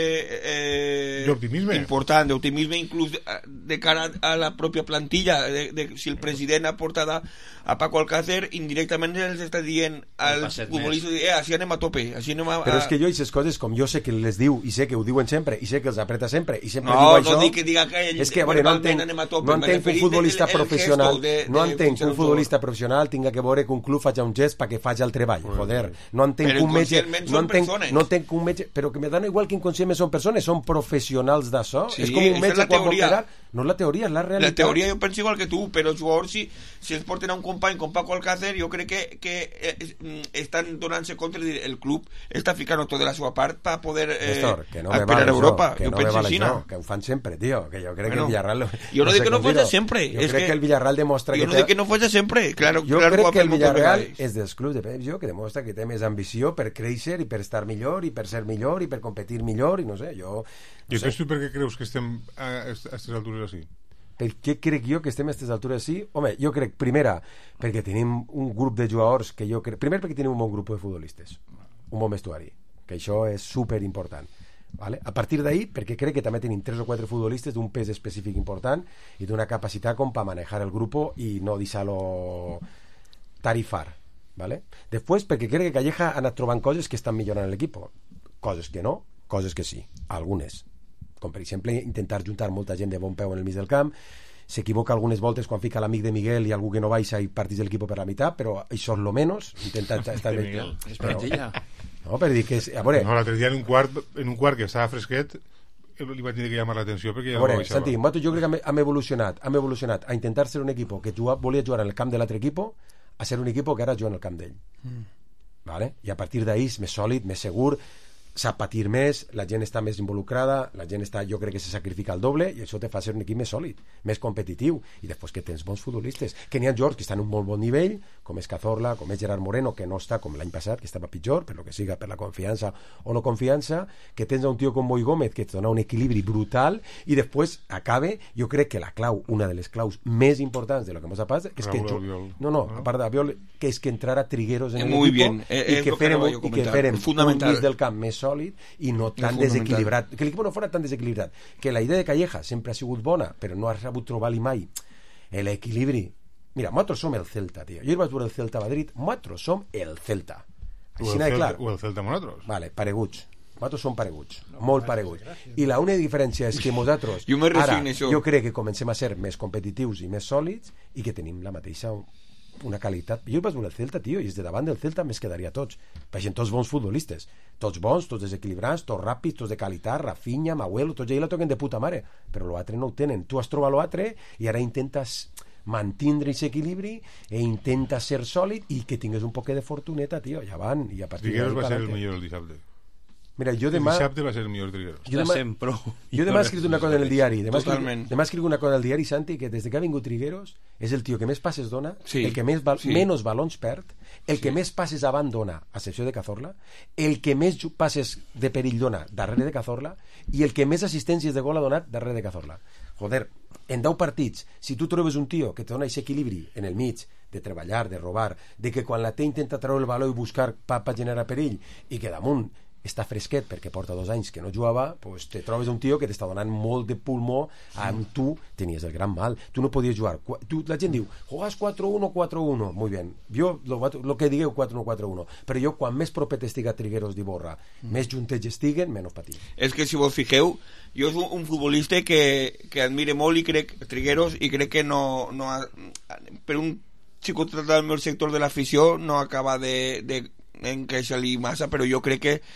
eh, D'optimisme. important, d'optimisme inclús de, de cara a la pròpia plantilla, de, de, si el president ha portat a, a Paco Alcácer, indirectament els està dient als passet futbolistes, eh, així anem a tope, així anem a... Però és que jo aquestes coses, com jo sé que les diu i sé que ho diuen sempre i sé que els apreta sempre i sempre No, diu no això... dic que diga que ell és que, a veure, no verbalment entenc, anem a tope, no me entenc que un referit futbolista el- el professional gesto de- no de entenc que un fitxar un futbolista professional tinga que veure que un club faci un gest perquè faci el treball, joder. No entenc Però que un metge... inconscientment No són entenc, persones. no entenc que un metge... Però que me dona igual que inconscientment són persones, són professionals d'això. Sí, és com esa un és metge la quan vol teoria. pegar... No és la teoria, és la realitat. La teoria jo penso igual que tu, però els jugadors, si, si els porten a un company com Paco Alcácer, jo crec que, que eh, estan donant-se compte de dir, el club està ficant tot de la seva part per poder eh, Néstor, que no me aspirar val a Europa. això, que Jo no me penso val així, això, no? que ho fan sempre, tio, que jo crec Bueno, que el Villarreal... jo no dic sé que no com faci dir-ho. sempre, Jo és crec que- que el Villarreal demostra Jo que no té... dic que no faci sempre, claro, Jo claro crec ho ha que el fet moltes Villarreal vegades. és dels clubs de Pep, jo, que demostra que té més ambició per créixer i per estar millor i per ser millor i per competir millor i no sé, jo... I No sé, entonces tu per què creus que estem a aquestes altures així? per què crec jo que estem a aquestes altures així? Home, jo crec, primera, perquè tenim un grup de jugadors que jo crec... Primer, perquè tenim un bon grup de futbolistes, un bon vestuari, que això és super important. ¿Vale? A partir d'ahí, perquè crec que també tenim tres o quatre futbolistes d'un pes específic important i d'una capacitat com per manejar el grup i no deixar-lo tarifar, ¿vale? Després, perquè crec que Calleja ha anat trobant coses que estan millorant l'equip, coses que no, coses que sí, algunes, com per exemple intentar juntar molta gent de bon peu en el mig del camp. S'equivoca algunes voltes quan fica l'amic de Miguel i algú que no baixa i partís l'equip per la meitat, però això és lo menos, intenta estar bé. És plantilla. No, per dir que és, a veure, No, l'altre dia en un quart, en un quart que estava fresquet li va tenir que llamar l'atenció perquè ja a no veure, baixava. Santi, nosaltres jo crec que hem, hem evolucionat, hem evolucionat a intentar ser un equip que juga, volia jugar en el camp de l'altre equip a ser un equip que ara juga en el camp d'ell. Mm. ¿Vale? I a partir d'ahí és més sòlid, més segur, sap patir més, la gent està més involucrada, la gent està, jo crec que se sacrifica el doble i això te fa ser un equip més sòlid, més competitiu, i després que tens bons futbolistes, que n'hi ha jugadors que estan en un molt bon nivell, com és Cazorla, com és Gerard Moreno, que no està com l'any passat, que estava pitjor, per lo que siga, per la confiança o no confiança, que tens un tio com Boi Gómez que et dona un equilibri brutal, i després acabe, jo crec que la clau, una de les claus més importants de lo que ens ha passat, és que Raúl Albiol. no, no, a part d'Albiol, que és que entrara Trigueros en Eh, el muy equipo bien, eh, i es que lo que férem, acabo de i que comentar. férem un Fundamental. mig del camp més sòlid i no tan fundamental. desequilibrat, que l'equip no fora tan desequilibrat, que la idea de Calleja sempre ha sigut bona però no ha sabut trobar-li mai l'equilibri. Mira, nosaltres som el Celta, tio. Jo vaig veure el Celta a Madrid, nosaltres som el Celta, O així el de Celta, clar. o el Celta amb nosaltres. Vale, pareguts. Nosaltres som pareguts, molt pareguts. I la única diferència és que nosaltres Jo me ara, resigno, això. jo crec que comencem a ser més competitius i més sòlids i que tenim la mateixa una qualitat. Jo vaig veure el Celta, tio, i des de davant del Celta més quedaria tots. Vegem tots bons futbolistes. Tots bons, tots desequilibrats, tots ràpids, tots de qualitat, Rafinha, Mahuelo, tots ells la toquen de puta mare. Però l'altre no ho tenen. Tu has trobat l'altre i ara intentes mantindre aquest equilibri e intenta ser sòlid i que tingues un poc de fortuneta, tio, ja van, i a partir Trigueros d'ahí va ser el pa'lante. millor el dissabte. Mira, jo El demà... dissabte va ser el millor Trigueros. Jo Ja demà, sent prou. jo demà he escrit una cosa en el diari. Demà he escrit, Totalment. demà he escrit una cosa al diari, Santi, que des que ha vingut Trigueros és el tio que més passes dona, Sí. el que més val, Sí. menys balons perd, el que més passes avant dona, a excepció de Cazorla, el que més ju- passes de perill dona darrere de Cazorla i el que més assistències de gol ha donat darrere de Cazorla. Joder, en deu partits, si tu trobes un tio que te dona aquest equilibri en el mig, de treballar, de robar, de que quan la té intenta treure el valor i buscar pa, pa generar perill, i que damunt està fresquet perquè porta dos anys que no jugava, pues te trobes un tio que t'està donant molt de pulmó amb tu, tenies el gran mal, tu no podies jugar, tu, la gent diu jugas quatre uno, quatre uno, muy bien, jo lo, lo que digueu quatre uno, quatre uno, però jo quan més propet estiga Trigueros d'Iborra, mm. més juntets estiguen, menys patir. És que si vos fixeu, jo és un, un futbolista que, que admire molt i crec, Trigueros, i crec que no, no ha, per un xicot del meu sector de l'afició no acaba de, de encaixar-li massa, però jo crec que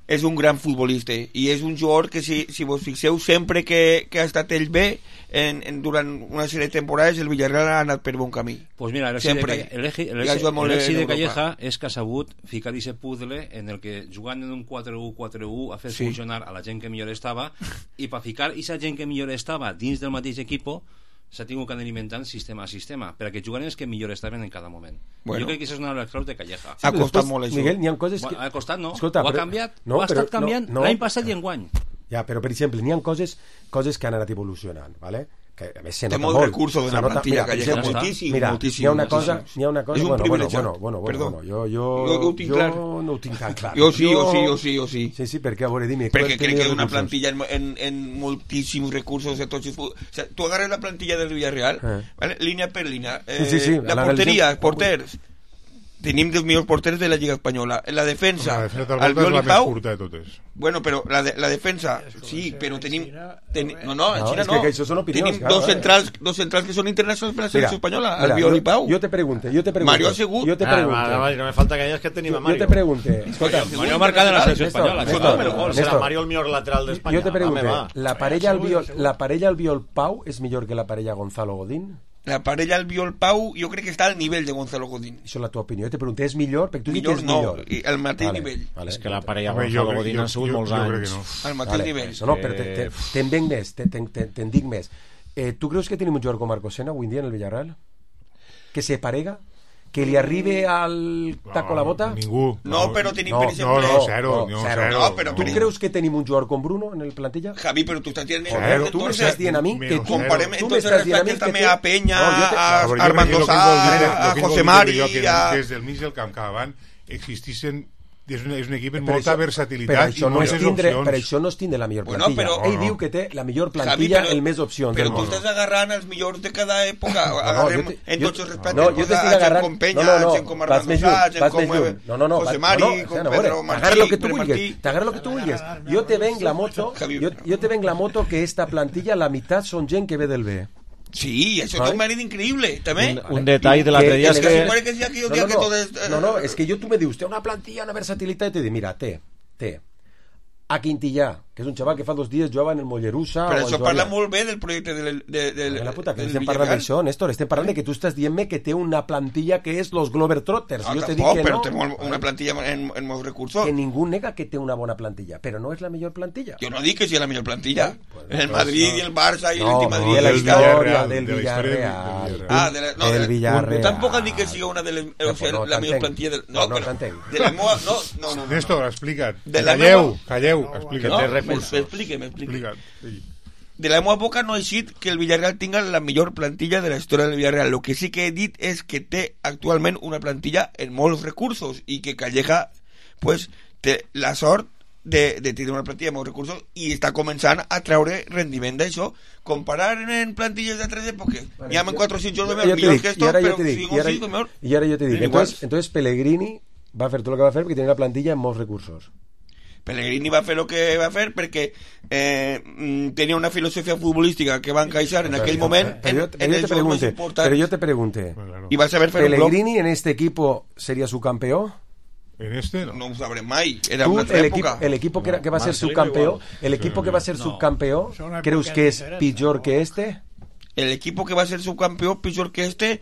és un gran futbolista i és un jugador que, si, si vos fixeu, sempre que, que ha estat ell bé en, en, durant una sèrie de temporades el Villarreal ha anat per bon camí. Pues mira, l'èxit de Calleja és que ha sabut ficar aquest puzzle en el que jugant en un quatre u quatre u ha fet sí. funcionar a la gent que millor estava i per ficar aquesta gent que millor estava dins del mateix equip s'ha tingut que anar alimentant sistema a sistema perquè juguen els que millor estaven en cada moment. Bueno. Jo crec que això és una de les claus de Calleja. Sí, ha costat molt això. Miguel, n'hi ha coses que... Ha costat, no? Escolta, ho ha però... canviat, no, ho ha estat canviant no, no, l'any passat i enguany. Ja, però per exemple, n'hi ha coses, coses que han anat evolucionant, ¿vale? Que a més se nota molt. Té molts recursos de la plantilla Calleja, moltíssim, mira, moltíssim. N'hi ha una cosa, n'hi ha una cosa, és un bueno, privilegiat. Bueno, bueno, bueno, bueno, jo, jo, jo, jo, ho tinc clar. jo no ho tinc tan clar. Jo sí, jo sí, jo sí, jo sí. Sí, sí, perquè, a veure, dime. Perquè crec que una plantilla en, en, en moltíssims recursos de tots els... O sea, tu agarres la plantilla del Villarreal, eh. ¿vale? Línia per línia. Eh, sí, sí, sí. La porteria, porters. Tenim dels millors porters de la Lliga Espanyola. En la defensa, la defensa del Barça és la més curta de totes. Bueno, però la, de, la defensa, sí, però tenim... Ten, no, no, en no, Xina no. no. Que són opinions, tenim claro, dos, centrals, dos centrals que són internacionals per la selecció espanyola, mira, Albiol jo, i Pau. Jo te pregunte, jo te pregunte. Mario ha sigut... Jo te pregunte. Ah, vale, no me falta que digas que tenim a Mario. Jo te pregunte. Escolta, Mario ha marcat en la selecció espanyola. Néstor, Néstor, serà Mario el millor lateral d'Espanya. Jo te pregunte, la parella Albiol, la parella Albiol Pau és millor que la parella Gonzalo Godín? La parella Albiol Pau jo crec que està al nivell de Gonzalo Godín. Això és la tua opinió. Jo te pregunto, és millor? Perquè tu dius que és no, millor. I al mateix vale, nivell. Vale. És que la parella Home, Gonzalo jo, Godín jo, han sigut jo, molts jo anys. No. Al mateix vale, nivell. Això no, però te'n te, te, te venc més, te'n te, te, te dic més. Eh, tu creus que tenim un jugador com Marcos Sena avui en dia en el Villarreal? Que se parega? Que li arribi al taco a la bota? Ningú. No, no però tenim, no, per exemple... No, no, zero. No, no, zero. zero. No, però Tu no. creus que tenim un jugador com Bruno en el plantilla? Javi, però tu estàs dient... Joder, tu m'estàs dient a mi que tu... Comparem tu entonces m'estàs dient a mi respectes que també té- a Peña, No, jo te- a Però jo Armando crec que Sá, lo que vol dir- a lo que vol José dir Mari... que a... des del mig del camp cap avant existissin és un, és un equip amb Per molta això- versatilitat per això i no és moltes tindre, opcions. per això no és tindre la millor Bueno, plantilla. però- Ell no, no. diu que té la millor Javi, plantilla, però- el més opcions Però del tu món. estàs agarrant els millors de cada època. No, no, Agarrem jo te- en jo- tots els respectes. no, jo t'estic a gent agarrant- com Peña, no, no, no, gent com vas Armando més Sá, lluny, gent vas com més lluny. No, no, no, José vas- Mari, no, com no, Pedro no, t'agarra lo que tu Martí, vulguis, t'agarra lo que tu vulguis. Jo te venc la moto, jo, jo te venc la moto que esta plantilla la meitat són gent que ve del B. Sí, això Vale. té un mèrit increïble, també. Un, un detall de l'altre dia és que- que... supone que sí, aquell No, dia no, que no, tot és- no, no, és que jo tu me dius, té una plantilla, una versatilitat, i te dic, mira, té, té. A Quintillà, que és un xaval que fa dos dies jugava en el Mollerussa... Però o en això Joania. parla molt bé del projecte del, de, de, Caga la puta, que del estem parlant Villarreal. d'això, Néstor, estem parlant de que tu estàs dient-me que té una plantilla que és los Globetrotters. No, jo te dic tampoc, que però no. té molt, una plantilla en, en molts recursos. Que ningú nega que té una bona plantilla, però no és la millor plantilla. Jo no dic que sigui la millor plantilla. Pues, El pues, Madrid no. i el Barça i No, el Madrid de la i el història Villarreal, del de la història del Villarreal. Villarreal. Ah, de la, no, del de- Villarreal. Tampoc dic que sigui una de les, o sigui, no, la millor t'entenc. plantilla del, No, no però t'entenc. de la meua, no, no, no, no. Néstor, explica't. De la Calleu, meva- calleu, No, explica't. m'explique, m'explique. Explica't. Sí. De la meva boca no he dit que el Villarreal tinga la millor plantilla de la història del Villarreal. Lo que sí que he dit és que té actualment una plantilla en molts recursos i que Calleja pues, té la sort de, de tenir una plantilla amb molts recursos i està començant a treure rendiment d'això. Comparar en plantilles d'altres èpoques, n'hi ha quatre o cinc jugadors Jo te millors dic, que i estos, ara jo però te dic, cinc i o ara, sis millor. i ara jo te dic, Iguals. entonces, entonces Pellegrini va fer tot el que va fer perquè tenia una plantilla amb molts recursos. Pellegrini va fer el que va fer perquè eh, mm, tenia una filosofia futbolística que va encaixar en aquell moment Pero yo, en, pero en yo els te jugadors pregunte, més importants. pero yo te pregunte, Claro. I va saber fer un bloc. ¿Pellegrini en este equipo sería su campeón? En este no. No ho sabrem mai, era Tú, una altra el, època. equipo, el equipo que, era- que va a ser Marcelino subcampeón, igual. el equipo que va a ser No. subcampeón, Son una ¿crees época que es diferente, peor ¿no? que este? El equipo que va a ser subcampeón pitjor que este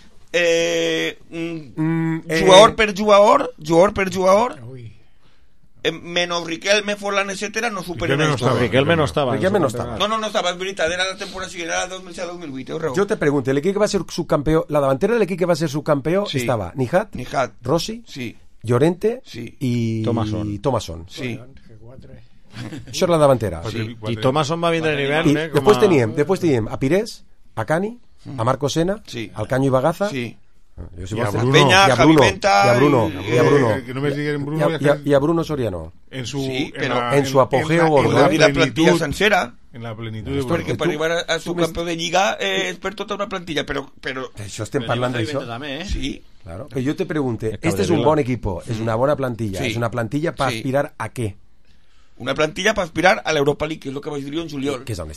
eh, mm, Mm, eh, jugador per jugador jugador per jugador Uy. eh, menos Riquelme, Forlán, etcètera no superen Riquelme no esto. estava. Riquelme no estava. Riquelme no estava. no, no, no estava, és veritat, era la temporada siguiente, era la dos mil set dos mil vuit, heu raó. Yo te pregunto, el equipo que va a ser subcampeón, la delantera del equipo que va a ser subcampeón Sí. estaba Nihat, Nihat, Rossi, sí, Llorente Sí. y Thomasson. Thomasson. sí. Que quatre. Això és la davantera. Quatre- I quatre- Thomasson va vindre en hivern, I eh? com després a- teníem, després teníem a Pires, a Cani, a Marco Sena, Sí. al Caño i Bagaza, Sí. jo, si I a vols, Bruno. Peña, i a Javi Bruno, Menta i a Bruno, i- i a Bruno, Eh, que només diguem i Bruno a, i a, i a Bruno Soriano. en su Sí, en, però la- en su apogeo en gordo, la, I en la la plantilla plenitud sencera, en la plenitud de perquè tu- per arribar a, a tu subcampeón de Lliga eh, és per tota una plantilla, però, però Això estem parlant d'això. També, eh? sí, Claro. Pero yo te pregunte, El este es un Cabdevila. buen equipo, es una buena plantilla, Sí. es una plantilla para Sí. aspirar a qué, una plantilla per aspirar a l'Europa League, que és el que vaig dir jo en juliol. que es donde está.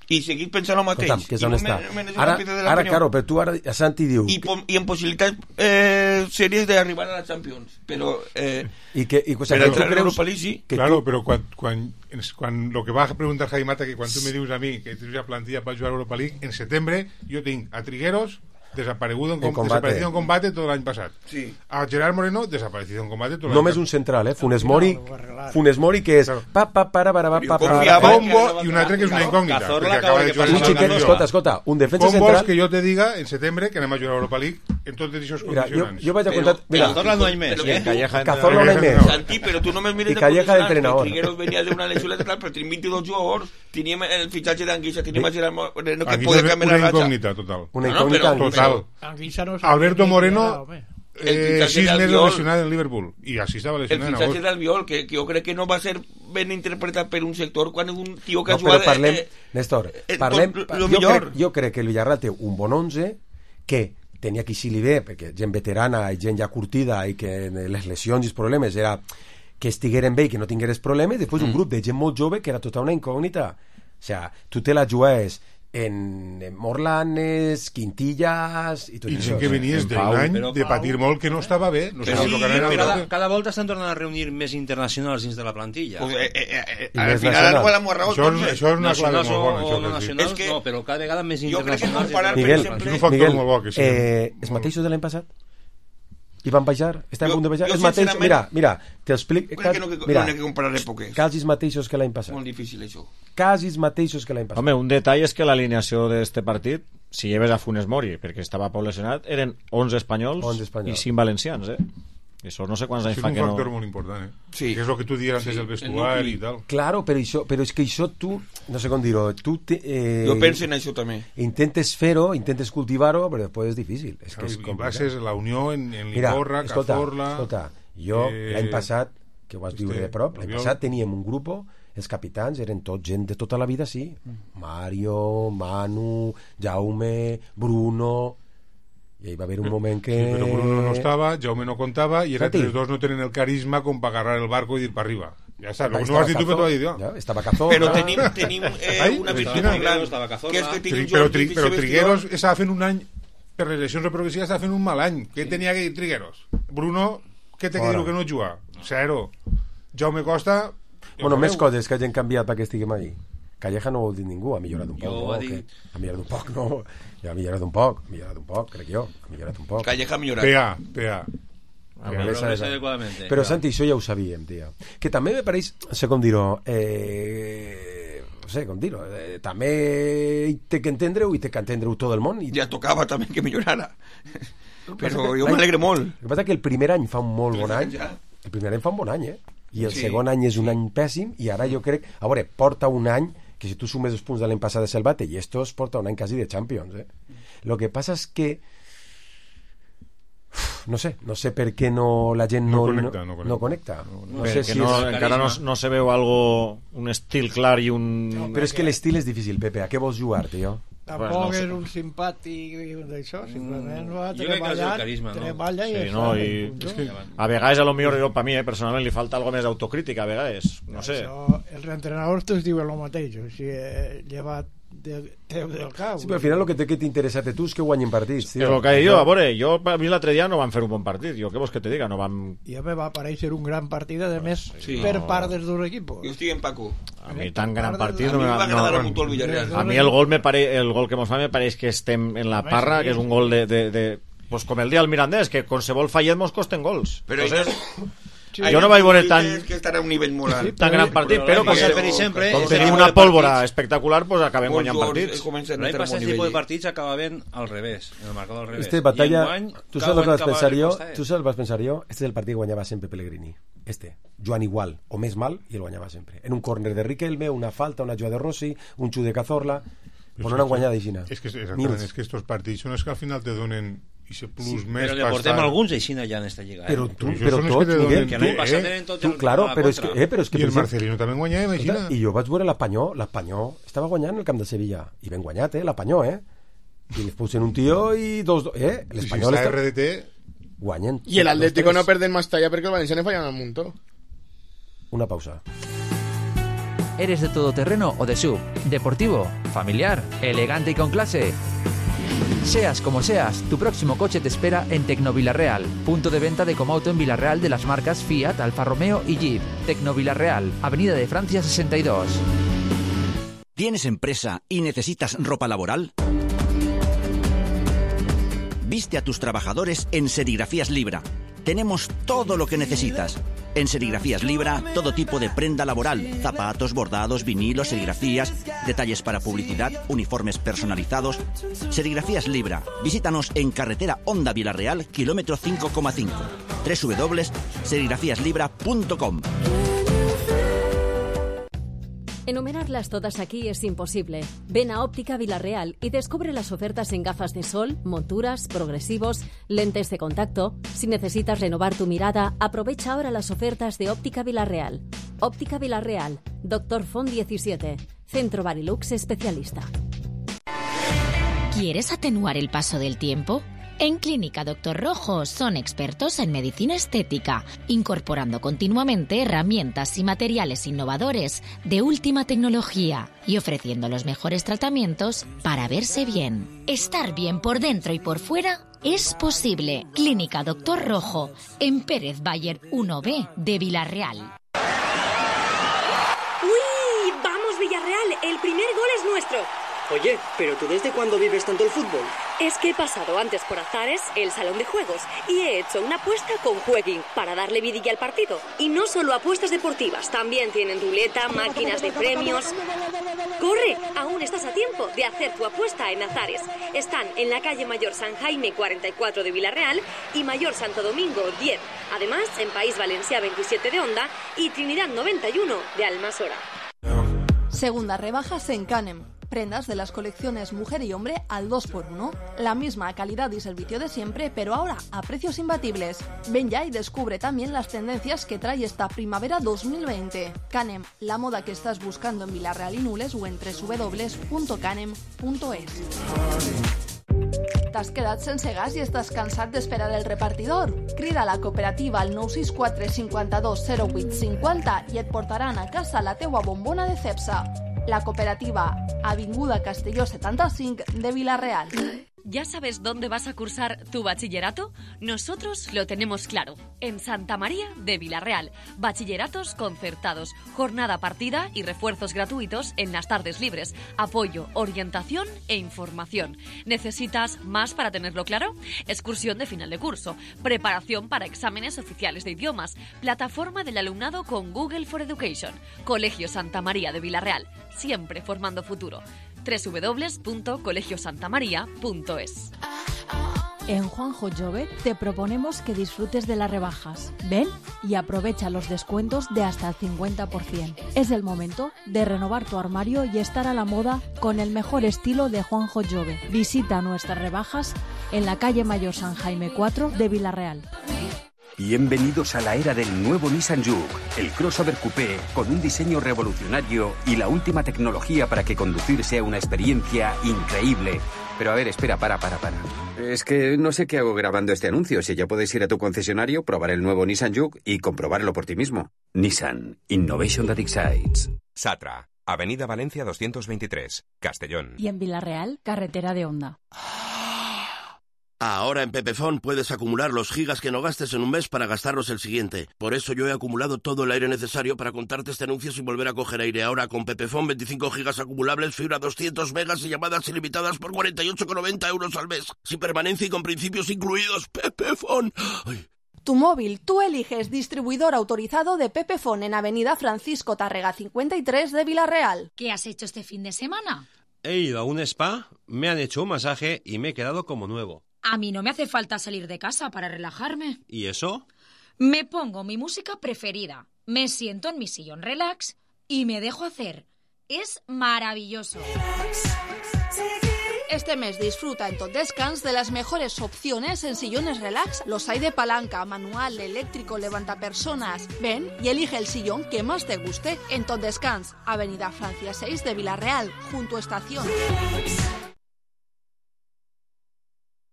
i seguir pensant el mateix. Escolta'm, que és I on no està. me- me- me- Ara, me- me- me- ara me- claro, però tu ara, a Santi diu... I, pom- i en possibilitats eh, sèries d'arribar a la Champions, però eh, I que, i, o sea, per que entrar tu a creus l'Europa League sí. que claro, tu- pero cuando, cuando, cuando lo que va a preguntar Jaime Mata, que cuando tú me dius a mí que tienes la plantilla para jugar a Europa League, en septiembre yo tengo a Trigueros desaparegudo en, En com combate. desaparecido en combate todo el año pasado. Sí. A Gerard Moreno desaparecido en combate todo el Només año un central, eh? Funes Mori, ho arreglaran. Funes Mori que és Claro. pa, pa, para, para, pa, Jo pa, pa, confiava pa, que- Combo y una altra que es una incógnita. Cazorla porque acaba acaba de de jugar pasar un en la xiquet, Cazorla. escolta, escolta, un defensa Combos central... que yo te diga en septiembre que anem a jugar a Europa League en totes aquestes Mira, jo, condicions. jo vaig a Però- contar... Mira, Cazorla no hay més. Però ¿eh? que- Calleja Cazorla no hay Calleja més. no. Santi, però tu no me mires I de Calleja posicionar, d'entrenador. que Trigueros venia d'una lesió lateral, però tenim veintidós jugadors, teníem el fitxatge d'Anguissa, teníem a Gerard Moreno que Aquí podia és canviar una la ratxa. incògnita total. una No, no, incògnita... però- Total. Anguissa no Alberto sabia Moreno, ni nada, home. El eh, fitxatge sis del mesos Viol. lesionado en Liverpool. I així estava El lesionado en fitxatge agost. d'Albiol, que, que jo crec que no va ser ben interpretat per un sector quan és un tio que No, ha però jugat... parlem, eh, Néstor, eh, parlem... tot pa- lo jo, millor. crec, jo crec que el Villarreal té un bon onze que tenia que ser-li bé, perquè gent veterana i gent ja curtida i que les lesions i els problemes era que estigueren bé i que no tingueres problemes, després un grup de gent molt jove que era tota una incògnita. O sea, tu te la jugues en, en Morlanes, Quintillas i tot I això. gent que venies en de Pau, un any però de Pau- patir molt que no estava bé. No sé Però si sí, lo que anava però a Cada, cada volta estan tornant a reunir més internacionals dins de la plantilla. Pues, eh, eh, eh, I al més final nacional. algo l'hem raó Això, tots, és, eh? això és una clave Nacionals molt o, bona. o Això, no que sí. nacionals, És que no, però cada vegada més jo crec que internacionals. comparar, dins de per la Miguel, exemple, és un factor Miguel, molt bo, que sí. eh, els mateixos de l'any passat? I van baixar? Estan a Jo- punt de baixar? jo Els mateixos, sincerament- mira, mira, t'explico... Crec que no, que, Mira, no hi ha que comparar èpoques. quasi els mateixos que l'any passat. Molt difícil, això. Quasi els mateixos que l'any passat. Home, un detall és que l'alineació d'este partit, si lleves a Funes Mori, perquè estava Pau lesionat, eren onze espanyols, onze espanyols. i cinc valencians, eh? Això no sé quants anys Això és fa un que no... factor molt important, eh? Sí. Que és el que tu dies antes Sí, del el vestuari nucli. i tal. Claro, però, això, però és que això tu, no sé com dir-ho, tu te, eh, Jo penso en això també. intentes fer-ho, intentes cultivar-ho, però després és difícil. És que és I complicat. bases la unió en, en Mira, Liborra, escolta, Cazorla... escolta, jo eh, l'any passat, que ho vas este, viure de prop, l'any Albiol. passat teníem un grup, els capitans eren tots gent de tota la vida, sí. Mario, Manu, Jaume, Bruno... I hi va haver un moment que... Sí, però Bruno no estava, Jaume no contava i els Santi. altres dos no tenen el carisma com per agarrar el barco i ir per arriba. Ja està, Estava no ho has dit tu, però t'ho Cazorla, he dit jo. ja, estava Cazorla. Però tenim, tenim eh, Ai, una però virtut quina? molt gran, Estava Cazorla. que és que Tri, tenim però, un tri, però difícil Trigueros vestidor. estava fent un any per les lesions reprogressives estava fent un mal any. Què tenia que dir Trigueros? Bruno, què té que Fora. dir que no juga? Zero. Jaume Costa... Bueno, més coses que hagin canviat perquè estiguem ahí. Calleja no ho ha dit ningú, ha millorat un poc, Jo no? ho ha Que- dit. Ha millorat un poc, no? Ja ha millorat un poc, ha millorat un poc, crec jo, ha millorat un poc. Calleja ha millorat. P A, P A. Progressa Progressa de- adequadamente. Però Santi, això ja ho sabíem, tia. Que també me pareix, no sé com dir-ho, eh, no sé com dir-ho, eh, també hi té que entendre-ho i té que entendre-ho tot el món. I... Ja tocava també que millorara. passa Però que jo l'any- m'alegre molt. El que passa que el primer any fa un molt bon any, Ja. el primer any fa un bon any, eh? I el Sí. segon any és un any pèssim, i ara jo crec, a veure, porta un any que si tu sumes els punts de l'any passat de Selbate i estos porta un any quasi de Champions, eh? Lo que passa és que no sé, no sé per què no la gent no, No connecta, no connecta. no connecta. No sé Perquè si no, és... encara no, no se veu algo, un estil clar i un... Però és que l'estil és difícil, Pepe. A què vols jugar, tio? Tampoc no ho sé. és un simpàtic i d'això, simplement va jo crec que és el treballar, carisma, no? treballa i Sí, ja no, està. i- en conjunt. És que- A vegades, a lo millor, jo, per mi, eh, personalment, li falta algo més d'autocrítica, a vegades. No sé. Això, els entrenadors tots diuen el mateix, o sigui, eh, llevat de, treu del cap. Sí, però al final el que té que t'interessar a tu és que guanyin partits, És tio. el que dic jo, a veure, jo, a mi l'altre dia no van fer un bon partit. Jo, què vols que te diga? No van... I a mi va aparèixer un gran partit, a més, Sí. per No. part dels dos equips. Jo estic en Paco. A mi tan gran A partit A no mi me em va va... agradar No, molt el Villarreal. a mi el gol, me pare... el gol que mos fa me pareix que estem en la parra, que és un gol de... de, de... Pues com el dia del Mirandés, que qualsevol fallet mos costen gols. Però Entonces, Sí. jo no vaig veure tan, És que estarà a un nivell molt alt. tan gran partit, però, l'any com, passat, que- per exemple, com este tenim tipus una de pólvora partits- espectacular, pues acabem Molts guanyant jugadors partits. comencen a L'any estar a passat bon aquest tipus de nivell. partits acabaven al revés, en el marcador al revés. Este batalla, I enguany, tu saps cauen el que vas cap a pensar la jo? costa, eh? Tu saps el que vas pensar jo? Este és el partit que guanyava sempre Pellegrini. Este. Joan igual, o més mal, i el guanyava sempre. En un córner de Riquelme, una falta, una jugada de Rossi, un xut de Cazorla, però no n'han guanyat d'Ixina. És que, exactament, és que estos partits són els que al final te donen i se plus Sí, més Però li per portem estar- alguns aixina ja en esta lliga. Eh? Però tu, Però això però són els tots, que te Miguel, donen- que tu, l'any passat eh, eren tots tu, el- claro, a la però és que, contra. eh, però és que I el per exemple- Marcelino també guanyava, Escolta, imagina. i jo vaig veure l'Apanyó, l'Apanyó estava guanyant el camp del Sevilla, i ben guanyat, eh, l'Apanyó, eh? I li posen un tio i dos, dos eh? I si L'Espanyol està està... R D T, guanyen. I l'Atlético dos, no tres. perden más talla perquè el Valenciano fallan un muntó. Una pausa. ¿Eres de todoterreno o de sub? ¿Deportivo? ¿Familiar? ¿Elegante y con clase? Seas como seas, tu próximo coche te espera en Tecnovilarreal, punto de venta de Comauto en Villarreal de las marcas Fiat, Alfa Romeo y Jeep. Tecnovilarreal, Avenida de Francia sesenta y dos. ¿Tienes empresa y necesitas ropa laboral? Viste a tus trabajadores en Serigrafías Libra. Tenemos todo lo que necesitas. En Serigrafías Libra, todo tipo de prenda laboral, zapatos, bordados, vinilos, serigrafías, detalles para publicidad, uniformes personalizados. Serigrafías Libra. Visítanos en carretera Honda Villarreal, kilómetro cinco coma cinco. doble u doble u doble u punto serigrafías libra punto com. Enumerarlas todas aquí es imposible. Ven a Óptica Villarreal y descubre las ofertas en gafas de sol, monturas, progresivos, lentes de contacto. Si necesitas renovar tu mirada, aprovecha ahora las ofertas de Óptica Villarreal. Óptica Villarreal, Doctor Font diecisiete, Centro Barilux Especialista. ¿Quieres atenuar el paso del tiempo? En Clínica Doctor Rojo son expertos en medicina estética, incorporando continuamente herramientas y materiales innovadores de última tecnología y ofreciendo los mejores tratamientos para verse bien. Estar bien por dentro y por fuera es posible. Clínica Doctor Rojo, en Pérez Bayer uno B de Villarreal. ¡Uy! ¡Vamos, Villarreal! El primer gol es nuestro. Oye, ¿pero tú desde cuándo vives tanto el fútbol? Es que he pasado antes por Azares, el salón de juegos, y he hecho una apuesta con Jueguin para darle vidilla al partido. Y no solo apuestas deportivas, también tienen ruleta, máquinas de premios. ¡Corre! Aún estás a tiempo de hacer tu apuesta en Azares. Están en la calle Mayor San Jaime cuarenta y cuatro de Villarreal y Mayor Santo Domingo diez. Además, en País Valencia veintisiete de Onda y Trinidad noventa y uno de Almasora. Segundas rebajas en Canem. Prendas de las colecciones mujer y hombre al dos por uno. La misma calidad y servicio de siempre, pero ahora a precios imbatibles. Ven ya y descubre también las tendencias que trae esta primavera dos mil veinte. Canem, la moda que estás buscando en Villarreal y Nules o en doble u doble u doble u punto canem punto es. T'has quedat sense gas i estàs cansat d'esperar el repartidor? Crida a la cooperativa al nou sis quatre cinquanta-dos zero vuit cinquanta i et portaran a casa la teua bombona de Cepsa. La cooperativa, Avinguda Castelló setenta y cinco de Villarreal. ¿Ya sabes dónde vas a cursar tu bachillerato? Nosotros lo tenemos claro. En Santa María de Villarreal. Bachilleratos concertados, jornada partida y refuerzos gratuitos en las tardes libres. Apoyo, orientación e información. ¿Necesitas más para tenerlo claro? Excursión de final de curso. Preparación para exámenes oficiales de idiomas. Plataforma del alumnado con Google for Education. Colegio Santa María de Villarreal. Siempre formando futuro. doble u doble u doble u punto colegio santa maría punto es. En Juanjo Jove te proponemos que disfrutes de las rebajas. Ven y aprovecha los descuentos de hasta el cincuenta por ciento. Es el momento de renovar tu armario y estar a la moda con el mejor estilo de Juanjo Jove. Visita nuestras rebajas en la calle Mayor San Jaime cuatro de Villarreal. Bienvenidos a la era del nuevo Nissan Juke, el crossover coupé con un diseño revolucionario y la última tecnología para que conducir sea una experiencia increíble. Pero a ver, espera, para, para, para. Es que no sé qué hago grabando este anuncio. Si ya puedes ir a tu concesionario, probar el nuevo Nissan Juke y comprobarlo por ti mismo. Nissan, Innovation that excites. Satra, Avenida Valencia doscientos veintitrés, Castellón. Y en Villarreal, carretera de Honda. Ahora en Pepefon puedes acumular los gigas que no gastes en un mes para gastarlos el siguiente. Por eso yo he acumulado todo el aire necesario para contarte este anuncio sin volver a coger aire. Ahora con Pepefon veinticinco gigas acumulables, fibra doscientos megas y llamadas ilimitadas por cuarenta y ocho con noventa euros al mes. Sin permanencia y con principios incluidos. Pepefon. Ay. Tu móvil, tú eliges distribuidor autorizado de Pepefon en Avenida Francisco Tárrega cincuenta y tres de Villarreal. ¿Qué has hecho este fin de semana? He ido a un spa, me han hecho un masaje y me he quedado como nuevo. A mí no me hace falta salir de casa para relajarme. ¿Y eso? Me pongo mi música preferida, me siento en mi sillón relax y me dejo hacer. Es maravilloso. Este mes disfruta en Tot Descans de las mejores opciones en sillones relax. Los hay de palanca, manual, eléctrico, levantapersonas. Ven y elige el sillón que más te guste en Tot Descans, Avenida Francia seis de Villarreal, junto a Estación.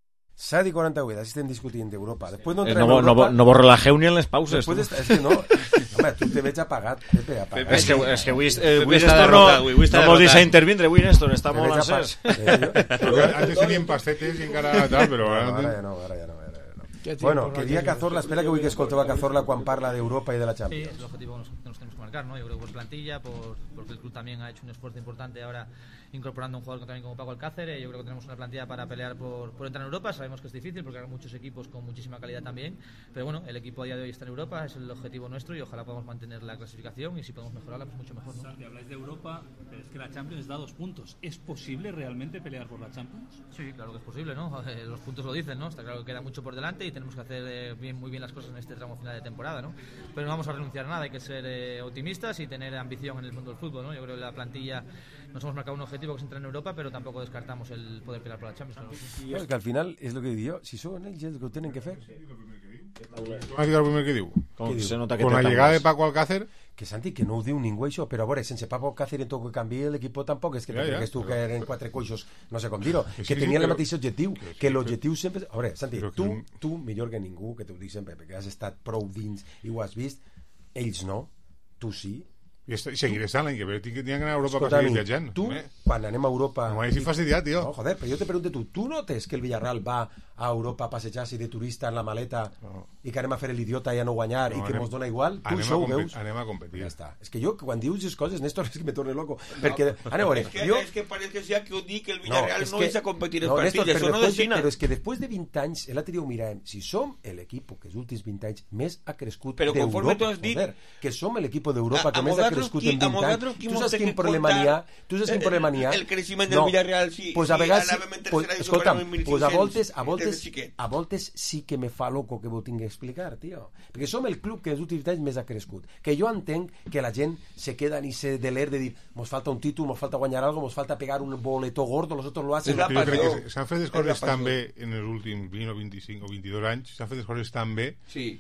s'ha dit quaranta-vuit, així estem discutint d'Europa. Després no Eh, entrem no, a no, Europa. no vos relajeu ni en les pauses. Després tu. està- és que no, home, tu te veig apagat, Pepe, apagat. És que, és que avui, eh, Pepe avui està Néstor no, derrotat, avui, avui està no mos deixa derrotat. intervindre, avui Néstor està Te molt veig apa- encès. Eh, jo- Porque antes tenían pastetes y encara tal, pero No, ahora ara no. ja no, ara ja no. Ara ja no. Qué Bueno, tiempo, que dia Raquel. Cazorla, espera que vull que escolteu a Cazorla quan parla d'Europa y de la Sí, Champions. es el objetivo que nos, que nos tenemos que marcar, ¿no? Yo creo que por plantilla, por, porque el club también ha hecho un esfuerzo importante ahora incorporando un jugador también como Paco Alcácer. eh, Yo creo que tenemos una plantilla para pelear por, por entrar en Europa. Sabemos que es difícil porque hay muchos equipos con muchísima calidad también. Pero bueno, el equipo a día de hoy está en Europa, es el objetivo nuestro y ojalá podamos mantener la clasificación y si podemos mejorarla, pues mucho mejor, ¿no? Santi, habláis de Europa, pero es que la Champions da dos puntos. ¿Es posible realmente pelear por la Champions? Sí, claro que es posible, ¿no? Eh, los puntos lo dicen, ¿no? Está claro que queda mucho por delante y tenemos que hacer eh, bien, muy bien las cosas en este tramo final de temporada, ¿no? Pero no vamos a renunciar a nada, hay que ser eh, optimistas y tener ambición en el mundo del fútbol, ¿no? Yo creo que la plantilla nos hemos marcado un objetivo que es entrar en Europa, pero tampoco descartamos el poder pelear por la Champions. Claro que sí. No, és que al final és el que dic jo, si són ells els que ho tenen que fer. ¿Cómo ha sido el primer que digo? Com que se nota Con la llegada de Paco Alcácer. Que Santi, que no ho diu ningú això, però a veure, sense Paco Alcácer en tot que canvia l'equip tampoc és que Ja, ja. cregues tu que eren quatre coixos, no sé com dir-ho, Que que sí, tenien sí, el però- mateix objectiu, que l'objectiu sempre... A veure, Santi, Però que tu, un- tu millor que ningú, que t'ho dic sempre, perquè has estat prou dins i ho has vist, ells no, tu sí. I est- seguiré estant l'any que ve. Tinc que anar a Europa per Escolta, seguir mi, viatjant. tu, Eh? quan anem a Europa... No m'hagis fastidiat, tio. No, joder, però jo te pregunto tu, tu notes que el Villarreal va a Europa a passejar-se de turista en la maleta i que anem a fer l'idiota i a no guanyar No, i que anem- mos dona igual? Tu anem això a ho compe- veus? anem a competir. Ja està. És que jo, quan dius les coses, Néstor, és que me torne loco. Perquè, anem a veure, Es que, jo... es que parece que sea que ho dic que el Villarreal és no, és a competir els no, Néstor, partits, però això no després de- destina. Però és que després de vint anys, l'altre dia ho miràvem, si som l'equip que els últims vint anys més ha crescut Però conforme d'Europa, tu has dit- joder, que som l'equip d'Europa A- que a més ha vosaltres crescut qui- en a vint anys. vosaltres qui Tu mos saps té quin que problema contar n'hi ha? Tu saps quin el- problema n'hi ha? el creixement del Villarreal, si- pues si a vegades, anàvem en pues, tercera i escolta'm, jugàvem en pues a mil voltes, cinc-cents, a voltes, desde xiquet. a voltes sí que me fa loco que m'ho tinc que explicar, tio. Perquè som el club que els últims anys més ha crescut. Que jo entenc que la gent se queda ni se de leer de dir mos falta un títol, mos falta guanyar algo, mos falta pegar un boleto gordo, nosotros lo hacen. Jo crec que s'han fet les coses tan bé en els últims vint o vint-i-cinc o vint-i-dos anys, s'han fet les coses tan bé Sí.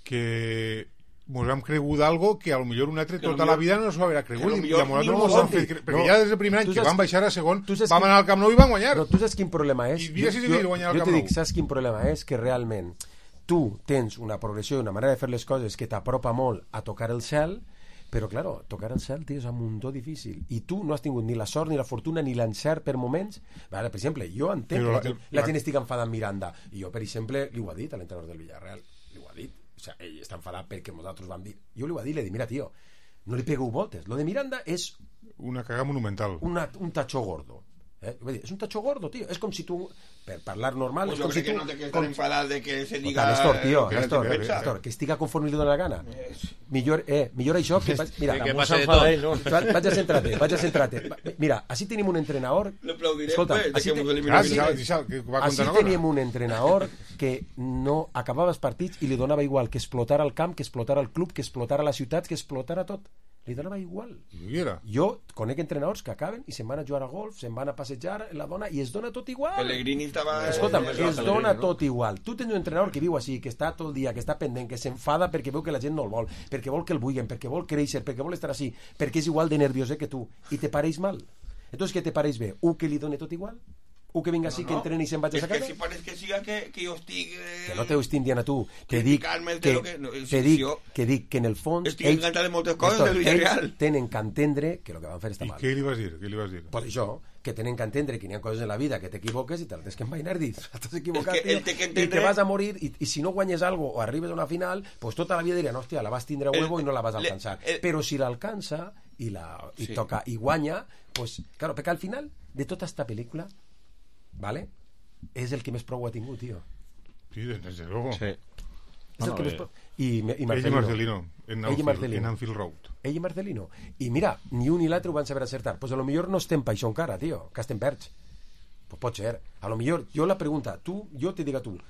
que mos hem cregut algo que a lo millor un altre Que a lo tota la millor- vida no s'ho haurà que a cregut lo i millor a nosaltres ni mos un han fet Santi, cre- perquè no. ja des del primer any Tu que saps- van baixar a segon tu saps vam quin- anar al Camp Nou i van guanyar. Però tu saps quin problema és? I mira si seguir guanyant al jo Camp te Nou. dic, saps quin problema és? Que realment tu tens una progressió i una manera de fer les coses que t'apropa molt a tocar el cel, però, claro, tocar el cel, tio, és un muntó difícil. I tu no has tingut ni la sort, ni la fortuna, ni l'encert per moments. Vale, per exemple, jo entenc Però que la, la- gent, la la- gent estigui enfadada amb Miranda. I jo, per exemple, li ho ha dit a l'entrenador del Villarreal. Li ho ha dit. O sea, ell està enfadat perquè nosaltres vam dir... Jo li ho ha dit, li he dit, mira, tio, no li pegueu voltes. Lo de Miranda és Una caga monumental. una, un tacho gordo. Eh? Vull dir, és un tacho gordo, tio. És com si tu, per parlar normal, Pues és com jo si crec que tu... no té que com- estar enfadat de que se Escolta, diga... Néstor, tio, que Néstor, pensa. Néstor, que estiga conforme li dóna la gana. Millor, eh, millor això que... vaig- Mira, Que- que damunt passa de s'enfada tot. ell, no? Va- vaig a centrar-te, vaig a centrar-te. Va- Mira, així tenim un entrenador... L'aplaudirem, Escolta, pues, de així que te- mos elimina així- Deixa'l, deixa'l, que va així contar una cosa. teníem un entrenador que no acabava els partits i li donava igual que explotara el camp, que explotara el club, que explotara la ciutat, que explotara tot. Li donava igual. I era. Jo conec entrenadors que acaben i se'n van a jugar a golf, se'n van a passejar la dona i es dona tot igual. Pellegrini estava... Escolta'm, Eso, es Pellegrini, dona no? tot igual. Tu tens un entrenador que viu així, que està tot el dia, que està pendent, que s'enfada perquè veu que la gent no el vol, perquè vol que el vulguin, perquè vol créixer, perquè vol estar així, perquè és igual de nerviós que tu, i te pareix mal. Entonces, què te pareix bé? Un que li doni tot igual? Un que vinga així, que entreni i se'n vagi a És sa que casa? si pareix que siga que, que jo estic... Eh, Que no t'ho estic dient a tu. Te dic criticant-me de que, lo que- no, te si dic, jo que dic que en el fons... estic encantat de moltes coses Néstor, del Villarreal. ells tenen que entendre que el que van fer està I mal. què li vas dir? Què li vas dir? Per això, que tenen que entendre que hi ha coses en la vida que t'equivoques i te les tens que envainar dir, t'has equivocat, És que tio, ell té que i entendre- que vas a morir, i, i si no guanyes algo o arribes a una final, pues tota la vida diran, hòstia, la vas tindre a huevo El- i no la vas le- alcançar. el- Però si l'alcança i, la, i Sí. toca i guanya, pues, claro, perquè al final de tota esta pel·lícula, ¿vale? És el que més prou ha tingut, tio. Sí, desde luego. Sí. És el Bueno, que més eh, prou... I, i Ell i Marcelino. Marcelino, en Ell i Anfield, Marcelino. en Anfield Road. Ell i Marcelino. I mira, ni un ni l'altre ho van saber acertar. Pues a lo millor no estem pa això encara, tio, que estem perds. Pues pot ser. A lo millor, jo la pregunta, tu, jo te dic a tu,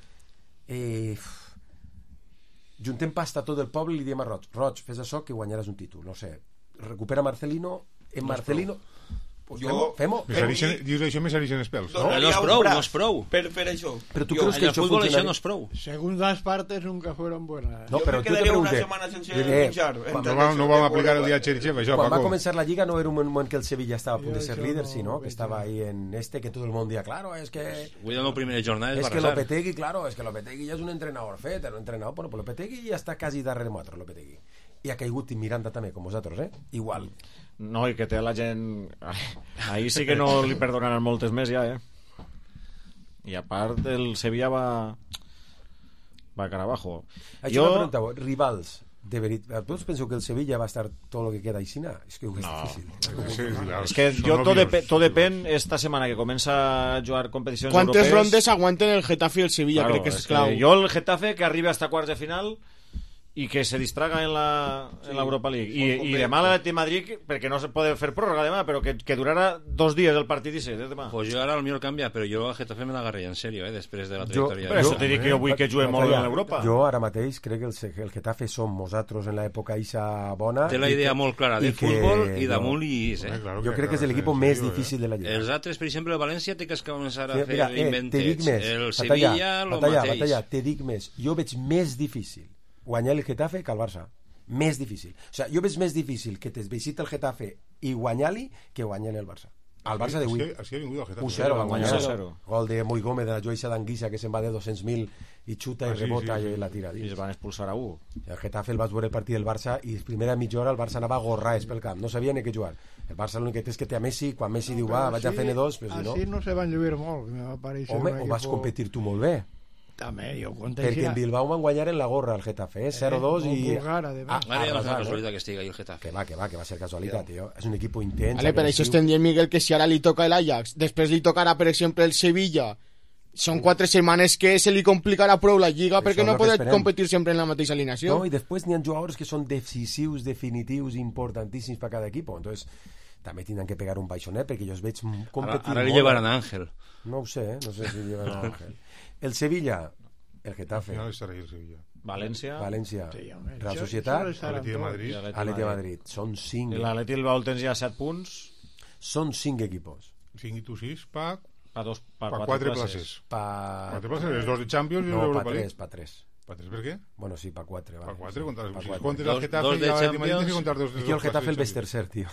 eh, juntem pasta a tot el poble i li diem a Roig, Roig, fes això que guanyaràs un títol, no sé, recupera Marcelino, en No és Marcelino... Pues Jo- fem-ho. Me salixen, dius això, me salixen els pèls. Donaria No és un prou, braç no és prou. Per fer això. Però tu Jo- creus que En el això futbol això funcionaria? no és prou. Segundas partes nunca fueron buenas. No, Jo però me tu te quedaria una pregunte. setmana sense eh, pinxar. quan- No vam, no vam aplicar el dia Cherichev, això, Quan va Paco. començar la Lliga no era un moment que el Sevilla estava a punt de ser Jo això líder, no sí, no? ho Que veig estava ahí en este, que todo el món dia, claro, es que... Avui en la primera jornada és Es que barrejar. Lopetegui, claro, es que Lopetegui ja és un entrenador fet, era un entrenador, bueno, pues Lopetegui ja està quasi darrere de nosaltres, Lopetegui. I ha caigut i Miranda també, com vosaltres, eh? Igual. No, i que té la gent... Ahir sí que no li perdonaran moltes més ja, eh? I a part, el Sevilla va... va cara abajo. Això jo... m'ha preguntat, rivals, de veritat, tots penseu que el Sevilla va estar tot el que queda així? És que ho és No. difícil. Sí, claro, És que son jo tot, obvios. depe, tot depèn esta setmana que comença a jugar competicions ¿Cuántas europees. rondes aguanten el Getafe y el Sevilla? Claro, Creo que es, es claro. que jo el Getafe que arriba hasta quarts de final i que se distraga en la en l'Europa League i, i demà l'Atlètic de Madrid perquè no se pot fer pròrroga demà però que, que durarà dos dies el partit i se demà. Pues yo ahora el mío cambia, pero yo al Getafe me la agarré en serio, eh, després de la Jo, trajectòria. Per això t'he dit que jo vull que jugue molt en l'Europa. Jo ara mateix crec que el, Se- que el Getafe som nosaltres en l'època eixa bona. Té la i idea que- molt clara de i que futbol i jo- damunt i is, eh? Hombre, claro Jo que- crec que és claro, l'equip en més serio, eh. difícil de la Lliga. Els altres, per exemple, el València té que començar a Sí, fer mira, eh, inventets. te dic més, El Batalla, Sevilla, el Batalla, mateix. Batalla, te dic més. Jo veig més difícil guanyar el Getafe que el Barça. Més difícil. O sigui, jo veig més difícil que te visita el Getafe i guanyar-li que guanyar el Barça. El Barça d'avui. Així, així ha vingut el Getafe. u zero van guanyar. u zero. Gol de Muy Gómez de la Joyce d'Anguissa que se'n va de dos-cents mil i xuta i Ah, sí, rebota sí, sí. i la tira I dins. es van expulsar a u. El Getafe el vas veure el partit del Barça i la primera mitja hora el Barça anava a gorraes pel camp, no sabia ni què jugar. El Barça l'únic que té és que té a Messi, quan Messi diu va, vaig a fer N dos, però si no... Així no se van lluir molt. Me va parèixer Home, un o vas equipo- competir tu molt bé. També, jo conté Perquè en Bilbao van guanyar en la gorra el Getafe, eh? zero dos molt i... vulgar, además. a- Ara ja no és una arrasant, casualitat que estigui ahí el Getafe. Que va, que va, que va ser casualitat, tio. És un equip intens, Vale, pero eso agressiu. es Miguel, que si ahora le toca el Ajax, después le tocará, por ejemplo, el Sevilla. Son quatre setmanes que se li complicarà prou la Lliga Això perquè és no el que pot esperem. competir sempre en la mateixa alineació. No, i després n'hi ha jugadors que són decisius, definitius, importantíssims per cada equip. Entonces, també tindran que pegar un baixonet perquè jo els veig competir Ara li molt. llevaran a Ángel. No ho sé, eh? No sé si llevan a Ángel. El Sevilla, el Al Getafe, final estarà ahí el Sevilla. València. València, Sí, home, Real això- Societat, això estaran Atleti de tots. Madrid. I Atleti Atleti de Madrid. Madrid. Són cinc. I l'Atleti del Bau tens ja set punts Són cinc equipos. cinc i tu sis, pa, per dos per pa quatre, quatre places. places. Pa... Quatre places, els dos de Champions i No, pa l'Europa tres, League. pa tres. Pa tres, per què? Bueno, sí, pa quatre. Vale. Pa quatre, contra, Pa si quatre. contra el Dos- Getafe dos i de l'Atleti de Madrid tens que Champions. contar dos, És dos que el Getafe el classes ves seguides. tercer, tio.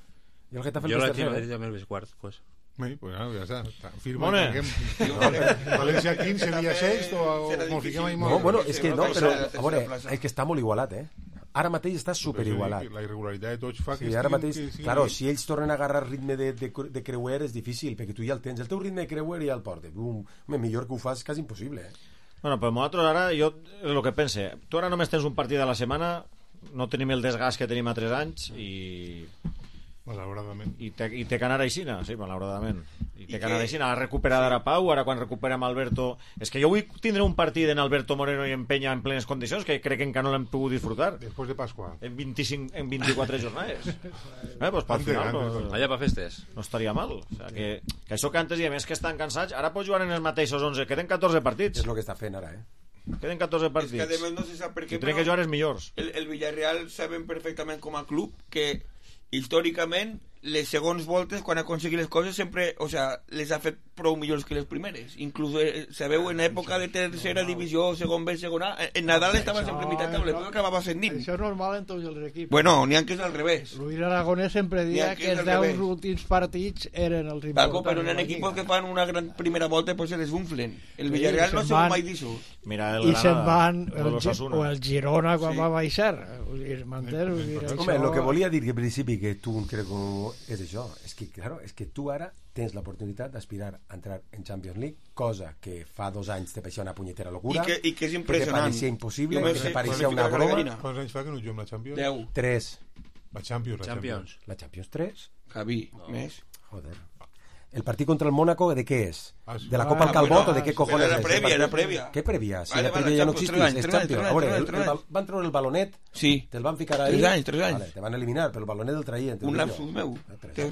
I el Getafe el Jo ves l'Atleti de tercer. Madrid eh? també el veig quart, pues. Sí, pues nada, ya está. está. Firma, Mone. tanquem. València quinze, Sevilla seis, o como fiquem ahí No, molt. bueno, és que no, Serà però, la a veure, plaça. és que està molt igualat, eh? Ara mateix està superigualat. La irregularitat de tots fa que... Sí, ara estiguin- mateix, que estiguin claro, bé. si ells tornen a agarrar ritme de, de, de creuer és difícil, perquè tu ja el tens. El teu ritme de creuer ja el portes. Um, home, millor que ho fas quasi impossible, eh? Bueno, però nosaltres ara, jo, és el que pense, tu ara només tens un partit a la setmana, no tenim el desgast que tenim a tres anys i... Malauradament. I té, i té que anar aixina, sí, malauradament. I té I que anar que- aixina. Ara recuperar ara Pau, ara quan recuperem Alberto... És que jo vull tindre un partit en Alberto Moreno i en Peña en plenes condicions, que crec que encara no l'hem pogut disfrutar. Després de Pasqua. En vint-i-cinc, en vint-i-quatre jornades. Eh, pues, al Antes, final antes, no, Allà pa festes. no estaria mal. O sea, que, que això que antes diem és que estan cansats, ara pots jugar en els mateixos onze, queden catorze partits. És el que està fent ara, eh? Queden catorze Es que partits. además no se sabe por qué, I tenen que pero jugar els millors. el, el Villarreal saben perfectament com a club que històricament les segons voltes quan ha aconseguit les coses sempre, o sea, les ha fet prou millors que les primeres. Inclús eh, sabeu en època de tercera divisió, segon B, segon A, en Nadal estava sempre en mitad tabla, però acabava ascendint. Això és normal en tots els equips. Bueno, n'hi ha que és al revés. Luis Aragonès sempre N'hi dia ha que que és els al deu revés. últims partits eren els importants. Paco, però de n'hi ha la equipos Lliga. que fan una gran primera volta i pues se desbunflen. El Sí, Villarreal i no se'n se van- mai d'això. Mira el I se'n Granada, van o el, l'Osasuna. o el Girona quan Sí. va baixar. Vull dir, m'entens? Vull dir, Home, això- el que volia dir que al principi que tu crec que és això, és que, claro, és que tu ara tens l'oportunitat d'aspirar a entrar en Champions League, cosa que fa dos anys te pareixia una punyetera locura, I que- i que és que te impressionant. pareixia impossible, Jo me que te sé- pareixia me una fico la broma. gallina. Quants anys fa que no juguem la Champions? Deu. Tres. La Champions, la Champions. Champions. La Champions tres. Javi, més. Joder. El partit contra el Mónaco, ¿de qué es? Ah, sí. ¿De la Copa al Ah, Calbot bueno, o de qué sí, cojones era es? previa, El era partit- previa. ¿Qué previa? Si Vale, la vale, previa ja no Champions, existís, tres anys, és tres anys, Champions. tres A veure, anys, el, tres el, anys. van treure el balonet, Sí. te'l van ficar ahí. Tres anys, tres anys. Vale, te van eliminar, però el balonet el traien. Un lapsus meu. Tens raó.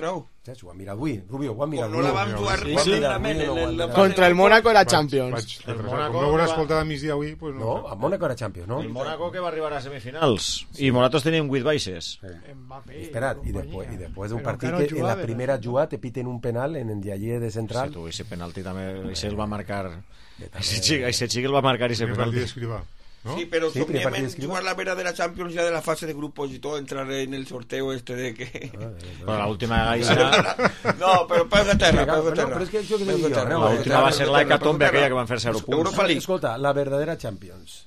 S'ho ha mirat avui, Rubio, ho ha mirat no la vam jugar sí, sí. Contra el Mónaco era Champions. Vaig, el Mónaco, com no hauràs escoltat a migdia avui, pues no. No, el Mónaco era Champions, no? El Mónaco que va arribar a semifinals. I nosaltres teníem vuit baixes. Esperad, i després, i després d'un partit que en la primera jugada te piten un penal en el Dialler de central. Sí, tu, ese penalti també, ese el va marcar... Ese xic el va marcar ese penalti. ¿no? Sí, pero sí, obviamente jugar la verdadera Champions ya de la fase de grupos y todo, entrar en el sorteo este de que... Bueno, la última gaina... No, pero para Inglaterra, para Inglaterra. Però és que jo que dic jo, la última va ser la hecatombe aquella que van fer zero punts. Escolta, la verdadera Champions.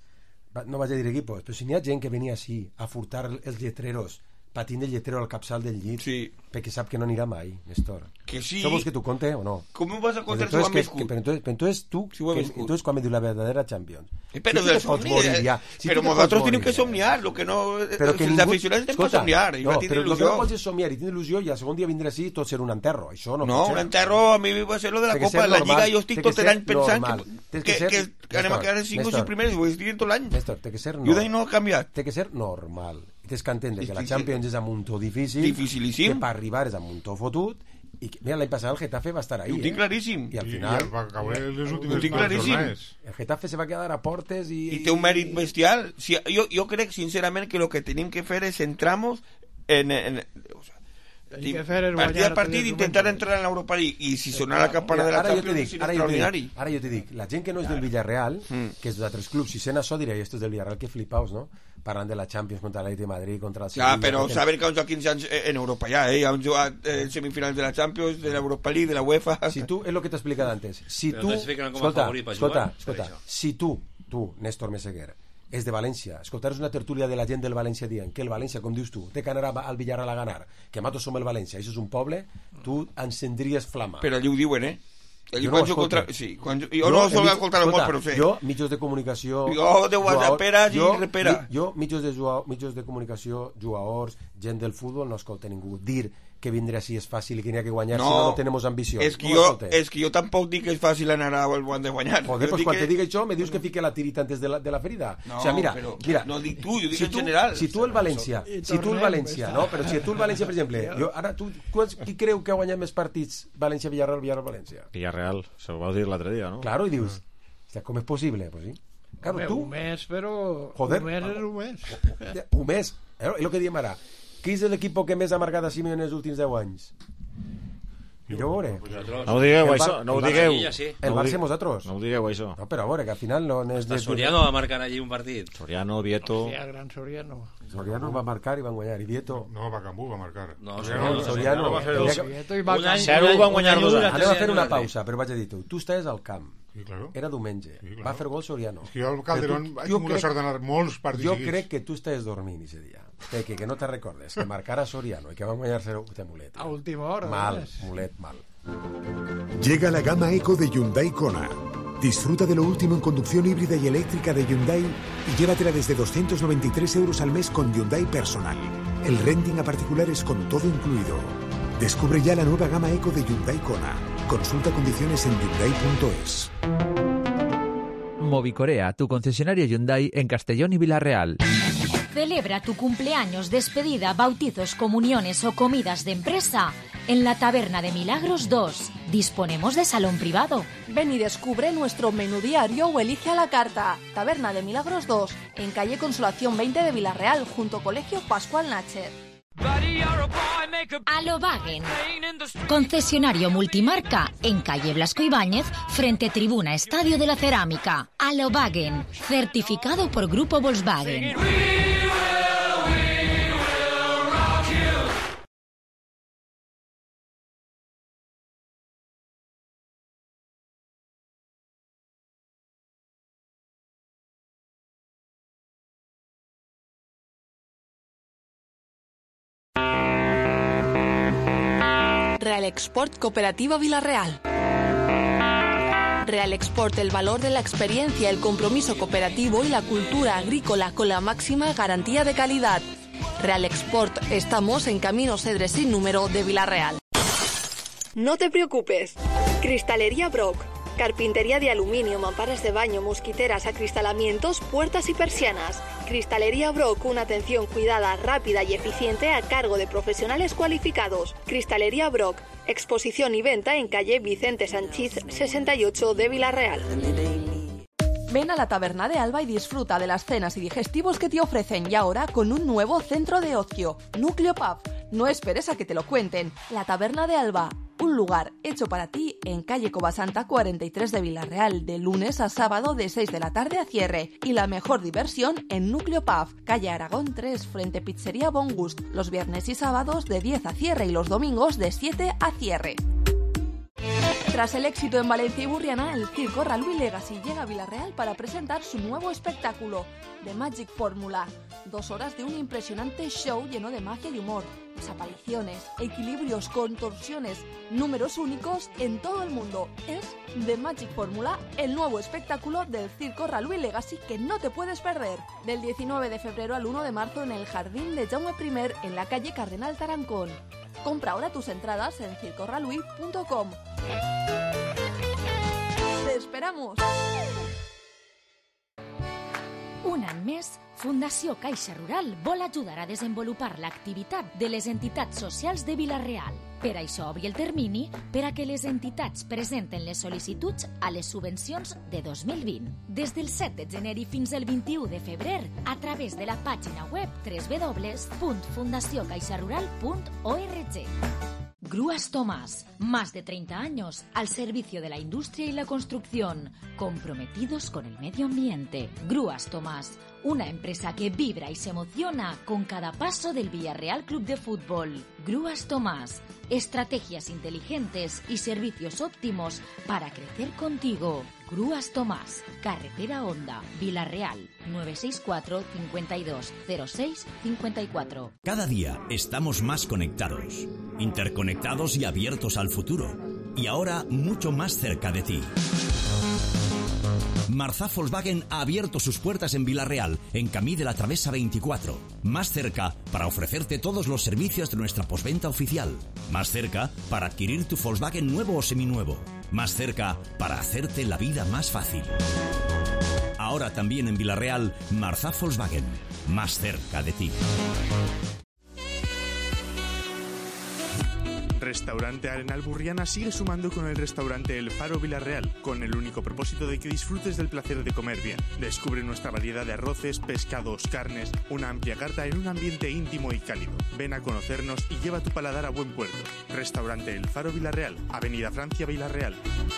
No vaig a dir equipos, però si n'hi ha gent que venia així a furtar els lletreros, patint el lletrero al capçal del llit, sí. perquè sap que no anirà mai, Néstor. Que sí. Això vols que t'ho conte o no? Com vas a contar si ho hem viscut? Però entonces, però entonces tu, si que, entonces quan me diu la verdadera Champions. Eh, pero si del somniar, ja, si pero nosotros tenemos que soñar, lo que no... Però que els ningú... aficionats tenen que soñar, no, però el que no pots és somiar i tindre il·lusió i el segon dia vindrà així tot ser un enterro, això no, no pot ser. un enterro a mi va ser lo de la Copa de la Lliga, jo estic tot l'any pensant que, que, que, que anem a quedar en cinc o sis primers, ho estic tot l'any. Néstor, té que ser normal. Jo d'ahí no ha canviat. Té que ser normal. Tens que entendre que la Champions és un muntó difícil, dificilíssim, que per arribar és un muntó fotut, i que, mira, l'any passat el Getafe va estar ahí, ho tinc claríssim. I al final... I va caure les últimes ho tinc claríssim. El Getafe se va quedar a portes i... I té un mèrit bestial. Si, jo, jo crec, sincerament, que el que tenim que fer és centrar-nos en... en o sea, partir a partit intentar entrar en l'Europa League i si sonar la campana de la Champions és extraordinari. Ara jo te dic, la gent que no és del Villarreal, que és d'altres clubs, si sent això diré, esto és del Villarreal, que flipaos, no? Parlant de la Champions contra l'Atlètic de Madrid, contra el Sevilla... Ja, però saben que han jugat quinze anys en Europa ja, eh? Han jugat en semifinals de la Champions, de l'Europa League, de la UEFA... Si tu, és el que t'he explicat antes, si tu... Escolta, escolta, escolta, si tu, tu, Néstor Meseguer, és de València, escoltar una tertúlia de la gent del València dient que el València, com dius tu, té que anar al Villarreal a ganar, que nosaltres som el València, això és un poble, tu encendries flama. Però allí ho diuen, eh? Jo no ho contra... sí, quan jo, jo no soc escoltar molt, però sé. Jo, mitjos de comunicació... Jo, de whatsapperes i repera. Jo, mitjos de, mitjos de comunicació, jugadors, gent del futbol, no escolta ningú. Dir que vindre així és fàcil i que n'hi ha que guanyar no, si no, no tenemos ambició. És que, no jo, és que jo tampoc dic que és fàcil anar al guany de guanyar. Joder, pues quan que... te dic això, me dius que fique la tirita antes de la, de la ferida. No, o sea, mira, però, mira, no dic tu, jo dic si en tu, general. Si tu el València, si tu el València, no? Però si tu el València, per exemple, jo, ara, tu, qui creu que ha guanyat més partits València-Villarreal, Villarreal-València? Villarreal, se ho vau dir l'altre dia, no? Claro, i dius, com és possible? Pues sí. Claro, Home, tu... un mes, però... Joder, un mes és un mes. Un mes, és el que diem ara. Qui és l'equip que més ha marcat a Simeone els últims deu anys? Mira, a veure. No ho digueu, això. No ho digueu. El Barça i nosaltres. No ho digueu, això. No, però a veure, que al final no... Hasta Soriano va marcar allí un partit. Soriano, Vieto... Sí, el gran Soriano. Soriano va marcar i van guanyar, i Vieto... No, Bacambú va marcar. No, Soriano... Soriano va fer dos. Zero van guanyar dos anys. Anem a fer una pausa, però vaig a dir tu. Tu estaves al camp. Sí, claro. Era diumenge. Sí, claro. Va fer gol Soriano. És que jo al Calderón vaig tingut la sort d'anar molts partits Jo seguits. crec que tu estaves dormint ese dia. Peque, que no te recordes, que marcara Soriano i que van guanyar zero de mulet. A última hora. Mal, mulet, mal. Llega la gama Eco de Hyundai Kona. Disfruta de lo último en conducción híbrida y eléctrica de Hyundai y llévatela desde doscientos noventa y tres euros al mes con Hyundai Personal. El renting a particulares con todo incluido. Descubre ya la nueva gama Eco de Hyundai Kona. Consulta condiciones en hyundai punto es. Movicorea, tu concesionario Hyundai en Castellón y Villarreal. Celebra tu cumpleaños, despedida, bautizos, comuniones o comidas de empresa en la Taberna de Milagros dos. Disponemos de salón privado. Ven y descubre nuestro menú diario o elige a la carta. Taberna de Milagros dos, en calle Consolación veinte de Villarreal, junto Colegio Pascual Nacher. Alobagen, concesionario multimarca en calle Blasco Ibáñez, frente Tribuna Estadio de la Cerámica. Alobagen, certificado por Grupo Volkswagen. Real Export Cooperativa Villarreal. Real Export, el valor de la experiencia, el compromiso cooperativo y la cultura agrícola con la máxima garantía de calidad. Real Export, estamos en Camino Cedres sin número de Villarreal. No te preocupes. Cristalería Brock. Carpintería de aluminio, mamparas de baño, mosquiteras, acristalamientos, puertas y persianas. Cristalería Brock, una atención cuidada, rápida y eficiente a cargo de profesionales cualificados. Cristalería Brock, exposición y venta en calle Vicente Sanchís sesenta y ocho de Villarreal. Ven a la Taberna de Alba y disfruta de las cenas y digestivos que te ofrecen, y ahora con un nuevo centro de ocio, Núcleo Pub. No esperes a que te lo cuenten. La Taberna de Alba, un lugar hecho para ti en calle Covasanta cuarenta y tres de Villarreal, de lunes a sábado de seis de la tarde a cierre. Y la mejor diversión en Núcleo Pub, calle Aragón tres, frente Pizzería Bon Gust, los viernes y sábados de diez a cierre y los domingos de siete a cierre. Tras el éxito en Valencia y Burriana, el Circo Ralui Legacy llega a Villarreal para presentar su nuevo espectáculo, The Magic Formula. Dos horas de un impresionante show lleno de magia y humor, desapariciones, equilibrios, contorsiones, números únicos en todo el mundo. Es The Magic Formula, el nuevo espectáculo del Circo Ralui Legacy que no te puedes perder. Del diecinueve de febrero al uno de marzo en el Jardín de Jaume primer, en la calle Cardenal Tarancón. Compra ahora tus entradas en circo ralui punto com. ¡Te esperamos! Un any més, Fundació Caixa Rural vol ajudar a desenvolupar l'activitat de les entitats socials de Vila-real. Per això obri el termini per a que les entitats presenten les sol·licituds a les subvencions de dos mil vint. Des del set de gener i fins al vint-i-u de febrer, a través de la pàgina web doble u doble u doble u punt fundació caixa rural punt org. Grúas Tomás, más de treinta años al servicio de la industria y la construcción, comprometidos con el medio ambiente. Grúas Tomás, una empresa que vibra y se emociona con cada paso del Villarreal Club de Fútbol. Grúas Tomás, estrategias inteligentes y servicios óptimos para crecer contigo. Grúas Tomás, Carretera Honda, Villarreal, nueve seis cuatro, cincuenta y dos, cero seis, cincuenta y cuatro. Cada día estamos más conectados, interconectados y abiertos al futuro. Y ahora mucho más cerca de ti. Marzá Volkswagen ha abierto sus puertas en Villarreal, en Camí de la Travesa veinticuatro. Más cerca para ofrecerte todos los servicios de nuestra postventa oficial. Más cerca para adquirir tu Volkswagen nuevo o seminuevo. Más cerca para hacerte la vida más fácil. Ahora también en Villarreal, Marzá Volkswagen. Más cerca de ti. Restaurante Arenal Burriana sigue sumando con el restaurante El Faro Villarreal, con el único propósito de que disfrutes del placer de comer bien. Descubre nuestra variedad de arroces, pescados, carnes, una amplia carta en un ambiente íntimo y cálido. Ven a conocernos y lleva tu paladar a buen puerto. Restaurante El Faro Villarreal, Avenida Francia Villarreal.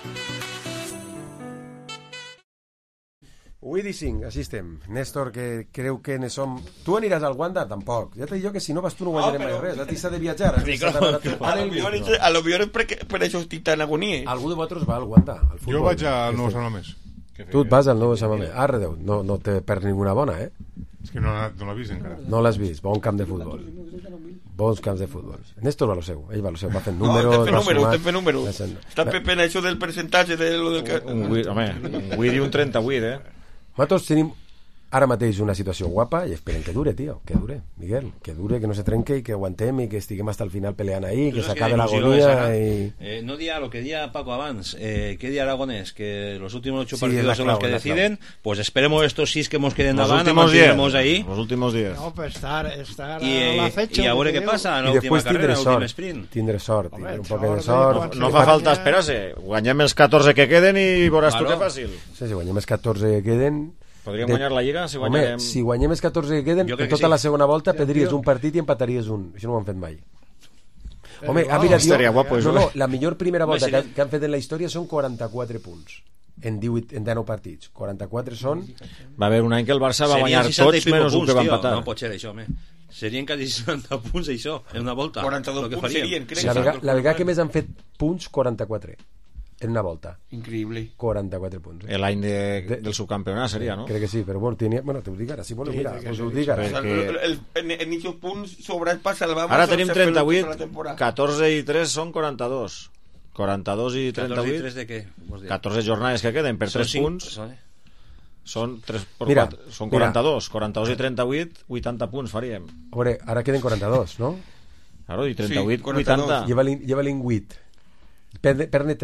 Avui cinc, així estem. Néstor, que creu que ne som... Tu aniràs al Wanda? Tampoc. Ja t'he dit jo que si no vas tu no guanyarem mai res. A ti s'ha de viatjar. A lo millor és per això estic tan agonia. Algú de vosaltres va al Wanda? Jo vaig al Nou Sant Mamés. Tu et vas al Nou Sant Mamés. Arre, Déu, no, no te perds ninguna bona, eh? És que no, no l'he vist encara. No l'has vist. Bon camp de futbol. Bons camps de futbol. Néstor va lo seu. Ell va lo seu. Va fent números. No, números, va fent números. Està Pepe en això del percentatge de lo del... Un vuit, home, un vuit i un trenta-vuit, eh? Nosaltres tenim ara mateix una situació guapa i esperem que dure, tio, que dure, Miguel, que dure, que no se trenque i que aguantem i que estiguem hasta el final peleant ahí, que s'acabe l'agonia i... Eh, no dia lo que dia Paco abans, eh, que dia Aragonés, que los últimos ocho sí, partidos son los que deciden, pues esperemos estos seis que hemos quedado davant, mantindremos ahí. Los últimos diez. No, pues estar, estar y, a la fecha. Y a veure què passa en l'última carrera, en l'últim sprint. Tindré sort, tindré un poc de sort. No fa falta esperar-se, guanyem els catorze que queden i veuràs tu que fàcil. Sí, si guanyem els catorze que queden... Podríem guanyar la Lliga si guanyarem... Home, si guanyem els catorze que queden, en tota sí. La segona volta perdries un partit i empataries un. Això no ho han fet mai. Home, ah, mira, tio, guapo, no, no, la millor primera volta que, que han fet en la història són quaranta-quatre punts. En, divuit, en dinou partits. quaranta-quatre són... Va haver un any que el Barça va guanyar tots menys un que va empatar. No pot ser això, home. Serien quasi seixanta punts, això, en una volta. quaranta-dos punts serien, crec. La vegada, la vegada que més han fet punts, quaranta-quatre. En una volta. Increïble. quaranta-quatre punts. Eh? L'any de, de, del subcampionat seria, no? Crec que sí, però bueno, tenia... bueno te ho dic ara, si voleu, mira, us ho dic ara. En aquests punts sobrats per salvar... Ara tenim trenta-vuit, catorze i tres són quaranta-dos. quaranta-dos i trenta-vuit. catorze i tres de què? catorze jornades que queden per tres punts. Són tres por mira, quatre, són quaranta-dos. quaranta-dos i trenta-vuit, vuitanta punts faríem. A veure, ara queden quaranta-dos, no? Claro, i trenta-vuit, sí, vuitanta. Lleva-li vuit. Perne tres.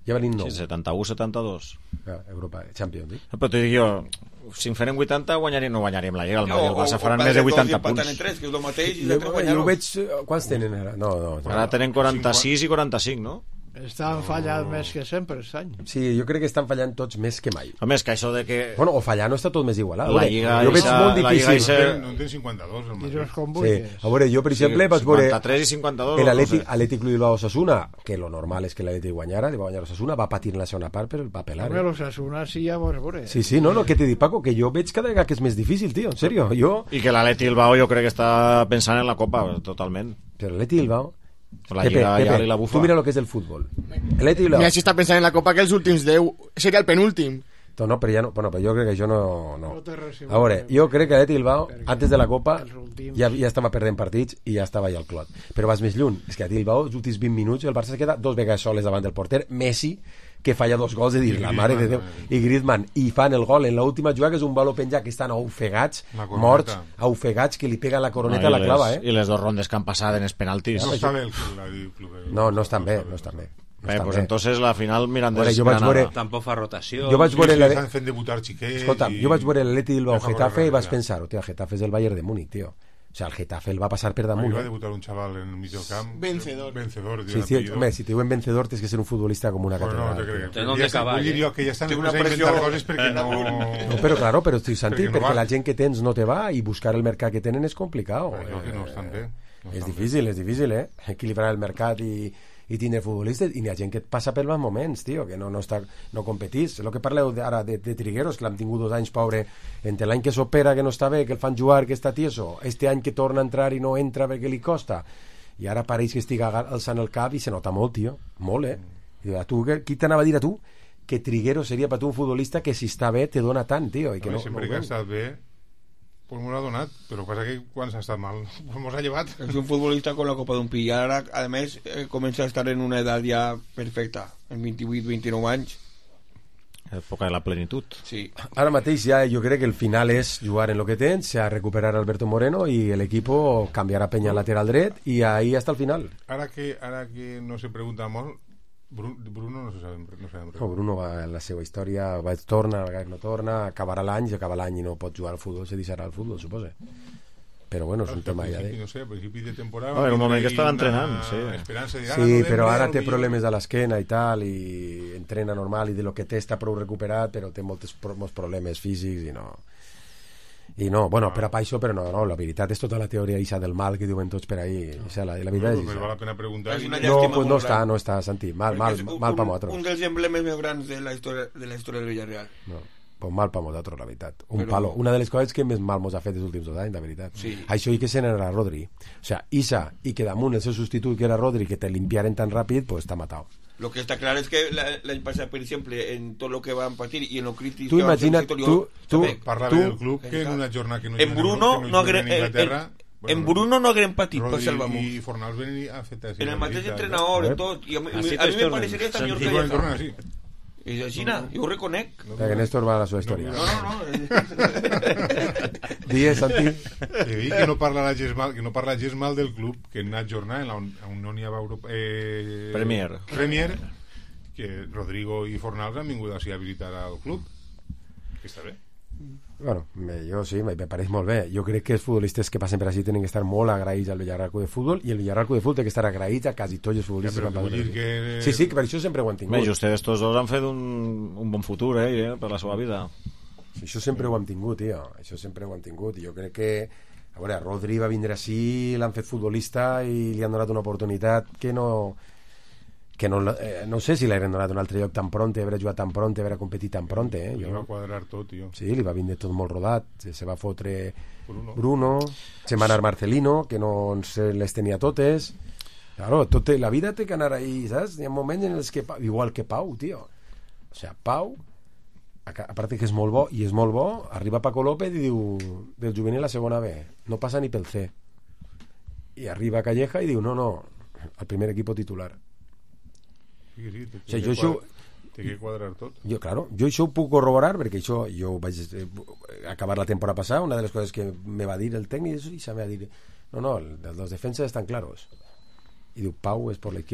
Ja valint nou. Sí, setanta-u setanta-dos. Ja, Europa, Champions, sí. Però t'ho dic jo, si en farem vuitanta guanyaríem, no guanyaríem la Lliga, el Madrid i el Barça faran o més de vuitanta dos i punts. tres, que és el mateix, i Jo, l'altre jo guanyar-ho. ho veig... Quants tenen ara? No, no. Ara tenen quaranta-sis i quaranta-cinc, no? Estan fallant més que sempre, aquest any. Sí, jo crec que estan fallant tots més que mai. A més, que això de que... Bueno, o fallar no està tot més igualat. La Lliga jo veig eixa- molt la Lliga difícil. eixa- No en té cinquanta-dos, el Madrid. Sí. A veure, jo, per exemple, vaig veure... cinquanta-tres i cinquanta-dos. L'Atlètic no sé. Atlètic Club Bilbao Osasuna, que lo normal és que l'Atlètic guanyara, li va guanyar Osasuna, va patir en la segona part, però va pelar. Però Eh? l'Osasuna sí, ja veure, veure. Sí, sí, no, no, què t'he dit, Paco? Que jo veig cada vegada que és més difícil, tio, en sèrio. Jo... I que l'Atleti Bilbao jo crec que està pensant en la Copa, totalment. Però l'Atlètic Bilbao... La Lliga ja li la bufa. Tu mira lo que és el futbol. L'Atlètic Bilbao... Mira si està pensant en la Copa que els últims deu seria el penúltim. No, no, però ja no, bueno, però jo crec que això no... no. No té res a A veure, jo crec que l'Atlètic Bilbao, antes de la Copa, últims- ja, ja estava perdent partits i ja estava allà al clot. Però vas més lluny. És que l'Atlètic Bilbao, els últims vint minuts, el Barça es queda dos vegades soles davant del porter. Messi, que falla dos gols de dir, I la mare de Déu, Griezmann, i Griezmann, i fan el gol en l'última jugada, que és un baló penjat, que estan ofegats, La coroneta. morts, ofegats, que li peguen la coroneta a la i les- clava, eh? I les dues rondes que han passat en els penaltis. No està bé el club. No, no estan bé, no estan bé. No Bé, estan pues bé. entonces la final Mirandés Veure, jo vaig Granada. veure- Tampoc fa rotació. Jo vaig veure Sí, la... sí, estan fent debutar xiquets. Escolta, i- jo vaig veure l'Atlètic Bilbao Deja Getafe correr i vaig ja. pensar, hòstia, el Getafe és el Bayern de Múnich, tio. O sea, el Getafe el va passar per Ahí damunt. va a eh? debutar un chaval en el medio camp. Vencedor. Vencedor, Sí, tío, sí, apellido. home, si te diuen vencedor tens que ser un futbolista com una Bueno, no catedral. te crees. Té nom Ja de està- cavall, vull dir eh? jo que ja estan Té una començant a inventar pressió- coses perquè no... No, però claro, però estic sentit, Perquè no perquè va. la gent que tens no te va i buscar el mercat que tenen és complicat. Però que no estan bé. No És estan difícil, és difícil, eh? Equilibrar el mercat i, i tindre futbolistes, i hi ha gent que et passa per bons moments, tio, que no, no, està, no competís. El que parleu de- ara de, de Trigueros, que l'han tingut dos anys, pobre, entre l'any que s'opera, que no està bé, que el fan jugar, que està tieso, este any que torna a entrar i no entra perquè li costa, i ara pareix que estigui aga- alçant el cap i se nota molt, tio, molt, eh? I a tu, que- qui t'anava a dir a tu que Trigueros seria per tu un futbolista que si està bé te dona tant, tio, i que Home, no, sempre no que ha ho veu. estat bé, pues m'ho ha donat, però passa que quan s'ha estat mal, pues mos ha llevat. Es un futbolista con la copa d'un pi. I ara, a més, eh, comença a estar en una edat ja perfecta. En vint-i-vuit vint-i-nou anys. Època de la plenitud. Sí. Ara mateix ja jo crec que el final és jugar en lo que tens, sea recuperar a Alberto Moreno i el equipo canviarà Peña al lateral dret i ahí hasta el final. Ara que, ara que no se pregunta molt, Bruno, Bruno no se sabe, no sabem res. No, Bruno va en la seva història, va, torna, a vegades no torna, acabarà l'any, si acaba l'any i no pot jugar al futbol, se deixarà al futbol, suposa. Però bueno, és un tema ja de... No sé, a principi de temporada... No, en un moment que estava una entrenant, sí. Esperança de, ah, Sí, novembre, però ara té potser- problemes a l'esquena i tal, i entrena normal, i de lo que té està prou recuperat, però té molts, pro- molts problemes físics i no... I no, bueno, per a pa això, però no, no, la veritat és tota la teoria ixa del mal que diuen tots per ahí. O sea, la, la veritat No, és pues ixa. val la pena preguntar. És una No, llàstima pues no molt està, gran. no està, Santi. Mal, Perquè mal, és un- mal pa un- nosaltres. Un dels emblemes més grans de la història, de la història del Villarreal. No, pues mal pa nosaltres, la veritat. Un Però- palo. Una de les coses que més mal mos ha fet els últims dos anys, la veritat. Sí. Això i que se n'anarà Rodri. O sea, Isa, i que damunt el seu substitut, que era Rodri, que te limpiaren tan ràpid, pues està matat. Lo que está claro es que la- l'any passat, per exemple, en tot lo que van patir i en lo crític Tu que van ser imagina't, el tu- tu- també, Parla Tu- bé del club que en una jornada que no en juguen Bruno que no juguen hagueren- en Inglaterra... en, en Bruno no hagueren patit per Rodri salvar-nos. i Fornals venen a fer En el mateix entrenador, en tot. I a, mi- Así a mi te me pareixeria tan millor que Diuen tornen Calleja. així. I així, jo ho reconec. Que Néstor va a la seva història. No, no, no. Digues, Santi. Que dic que no parlarà gens mal, que no parla gens mal del club, que en una jornada en la on, on no n'hi ha Europa, eh, Premier. Premier, que Rodrigo i Fornals han vingut així a visitar al club. Que està bé. Bueno, me, jo sí, me, me pareix molt bé. Jo crec que els futbolistes que passen per així tenen que estar molt agraïts al Villarreal Club de Futbol, i el Villarreal Club de Futbol té que estar agraïts a quasi tots els futbolistes Ja, però que han vull dir passat per que- així. Sí, sí, que per això sempre ho han tingut. Bé, justet estos dos han fet un, un bon futur, eh, eh, per la seva vida. Sí, això sempre ho hem tingut, tio. Això sempre ho hem tingut. I jo crec que... A veure, Rodri va vindre així, l'han fet futbolista i li han donat una oportunitat que no... que no, eh, no sé si l'hagueren donat un altre lloc tan pronte, haver jugat tan pronte, haver competit tan pronte, eh? Li Jo... va quadrar tot, tio. Sí, li va vindre tot molt rodat. Se, se va fotre Bruno. Bruno, se va anar Marcelino, que no se les tenia totes. Claro, tot, la vida té que anar ahí, saps? Hi ha moments en els que... Igual que Pau, tio. O sea, Pau, a, a part que és molt bo, i és molt bo, arriba Paco López i diu del juvenil a segona B, no passa ni pel C. I arriba Calleja i diu, no, no, al primer equipo titular. Sí, sí, té, O sigui, que jo això... quadrar, té que quadrar tot. Jo, claro, jo això ho puc corroborar perquè això, jo vaig eh, acabar la temporada passada, una de les coses que me va dir el tècnic és, i se me va dir, no, no, el- los defensas están claros. Y diu, Pau es por la izquierda.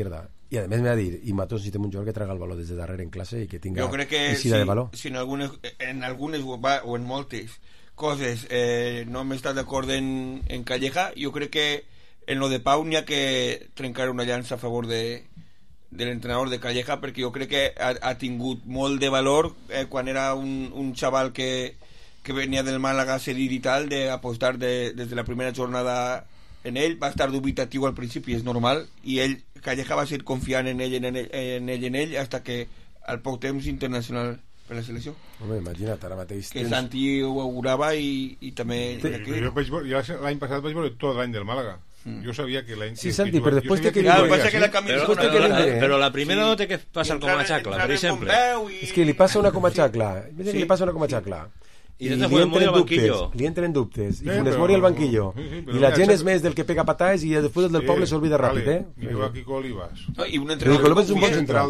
i a més m'ha de dir, i Matos necessitem un jugador que traga el valor des de darrere en classe i que tinga jo crec que si, de valor. si en algunes, en algunes o en moltes coses eh, no hem estat d'acord en, en Calleja, jo crec que en lo de Pau n'hi ha que trencar una llança a favor de, de l'entrenador de Calleja, perquè jo crec que ha, ha tingut molt de valor eh, quan era un, un xaval que, que venia del Màlaga cedit i tal, d'apostar de, des de la primera jornada en ell. Va estar dubitatiu al principi, és normal, i ell, Calleja va ser confiant en ell, en ell, en ell, en ell hasta que al poc temps internacional per la selecció. Home, imagina't, ara mateix que tens... Santi ho augurava i, i també sí, jo vaig, jo l'any passat vaig veure tot l'any del Màlaga. Mm. Yo sabía que la sí, Santi, pero después te que claro, pasa que la pero, pero, pero, la, pero la primera sí. No té que passar com a xacla, per exemple. És que li passa una com a xacla. Sí. Que li passa una com a xacla. I, I li, entren dubtes, li entren dubtes. I Funes Mori al banquillo. Sí, sí, I la gent és més del que pega patades i després el del poble s'olvida ràpid, eh? I jo aquí Olivas. No, I un entrenador Olivas és un bon central.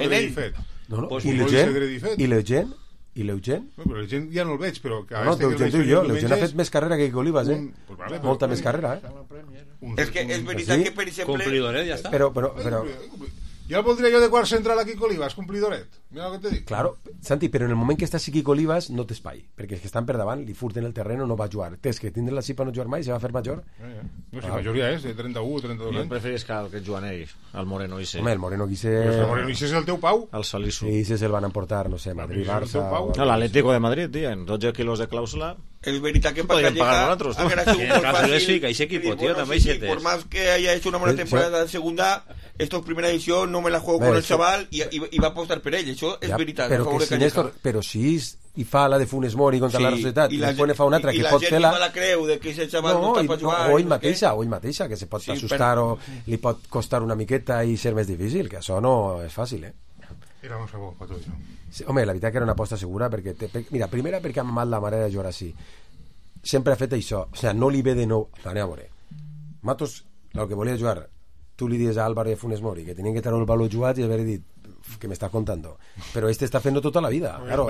No, no. I l'Eugen? I l'Eugen? I l'Eugen? No, però l'Eugen ja no el veig, però... No, l'Eugen tu i jo. L'Eugen ha fet més carrera que Olivas, eh? Molta més carrera, eh? És que és veritat que, per exemple... Complidoret, ja està. Però, però, però... Ja el voldria jo de quart central a Kiko Olivas, complidoret. Mira el que te dic. Claro, Santi, però en el moment que està si Kiko Olivas no té espai, perquè és que estan per davant, li furten el terreno, no va jugar. Tens que tindre la cipa no jugar mai, se va fer major. Ja, ja. No sé, ah. major ja és, de trenta-u, trenta-dos anys. Jo preferís que el que juguen ells, el Moreno Isse. Home, el Moreno Isse... El Moreno Isse és el teu Pau? El Salisu. Sí, Isse se'l van emportar, no sé, Madrid, Barça... O... No, l'Atlético de Madrid, tio, en dotze quilos de clàusula... Es veritat que para Calleja habrá sido muy fácil. Ese equipo, tío, bueno, también sí, sí, por más que haya hecho una buena temporada en segunda, esto es primera división, no me la juego con el chaval y, y, y va a apostar per ell. Això és veritat, a favor de si Calleja. Néstor, però si i fa la de Funes Mori contra sí, la societat i, i després ne fa una altra i, que i pot fer la... I la gent la creu de que ese chaval no, no està per jugar. O ell mateixa, o ell mateixa, que se pot sí, assustar per... o li pot costar una miqueta i ser més difícil, que això no és fàcil, eh? Era un sabó, per tot això. Sí, home, la veritat que era una aposta segura, perquè... Te, per, mira, primera perquè ha mamat la manera de jugar així. Sempre ha fet això, o sigui, no li ve de nou. Anem a veure. Matos, el que volia jugar, tu li dius a Álvaro i a Funes Mori que tenien que tenir el valor jugat i haver dit que me estás contando. Pero este está haciendo toda la vida. Claro.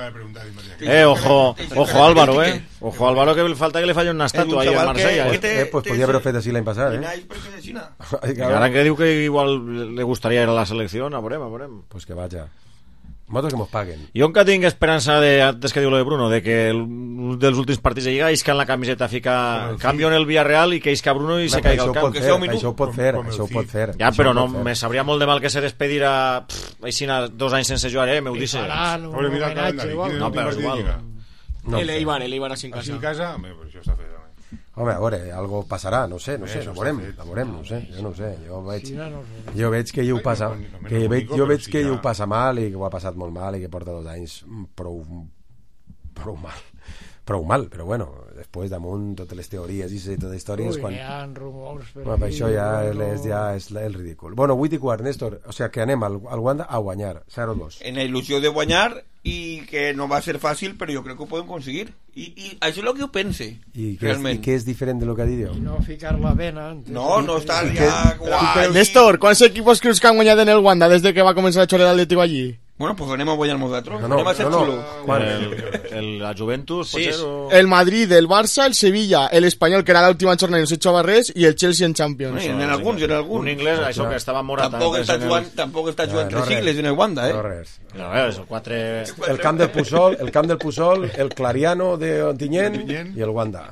Eh, ojo, ojo Álvaro, eh. Ojo Álvaro, que falta que le falle una estatua ahí en Marsella. Eh, pues podía haber fet así l'any passat, eh. Ahora que diu que igual le gustaría ir a la selección, a veurem, a veurem. Pues que vaya. Motos que mos paguen. Jo encara tinc esperança de, antes que diu lo de Bruno, de que un dels últims partits de Lliga isca en la camiseta fica canvio en el Villarreal i que isca Bruno i se caiga al camp. Fer, això ho pot fer, això ho pot fer. Ja, però no, me sabria molt de mal que se despedirà així dos anys sense jugar, eh, m'ho dices. No, però és igual. El Eibar, el Eibar a sin casa. A sin casa, això està fet. Home, a veure, algo passarà, no sé, no sé, la veurem, la veurem, no sé, jo no ho sé, jo veig, jo veig que ell ho passa, que veig, jo veig que ell ho passa mal i que ho ha passat molt mal i que porta dos anys prou, prou mal, prou mal, però bueno, després damunt totes les teories i totes les històries, Ui, quan... hi ha rumors, però bueno, això ja és, ja és el ridícul. Bueno, vuit i quart, Néstor, o sigui que anem al, al Wanda a guanyar, zero dos. En la il·lusió de guanyar i que no va ser fàcil, però jo crec que ho podem aconseguir. I, i això és el que jo pense, I realment. I què és diferent de lo que ha dit jo? I no ficar la vena. No, no estar ja... Guai. Néstor, quants equipos creus que han guanyat en el Wanda des de que va començar a xular l'Atlético allí? Bueno, pues anem a guanyar nosaltres. No, no, anem a ser no, xulo. No. El, el, la Juventus, sí. potser, o... El Madrid, el Barça, el Sevilla, el Espanyol, que era l'última jornada i no s'eixava res, i el Chelsea en Champions. Sí, en alguns, en alguns. Un inglès, això que estava morat. Tampoc està jugant, tampoc està jugant tres sigles en el Wanda, eh? No res. No, a veure, són quatre... El camp del Pusol, el camp del Pusol, el Clariano de Ontinyent i el Wanda.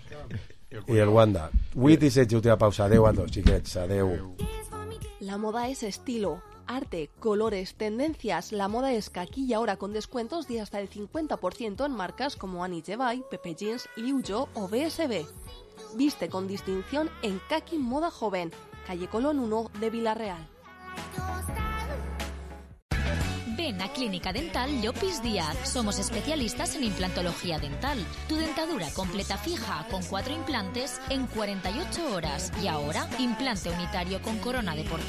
I el Wanda. vuit i setze, última pausa. Adeu a tots, xiquets, adeu. La moda es estilo, arte, colores, tendencias. La moda es Kaki y ahora con descuentos de hasta el cincuenta por ciento en marcas como Annie Jebay, Pepe Jeans, Liu Yo o B S B. Viste con distinción en Kaki Moda Joven, calle Colón uno de Villarreal. Ven a Clínica Dental Llopis Díaz. Somos especialistas en implantología dental. Tu dentadura completa fija con cuatro implantes en cuarenta y ocho horas. Y ahora, implante unitario con corona de porcelana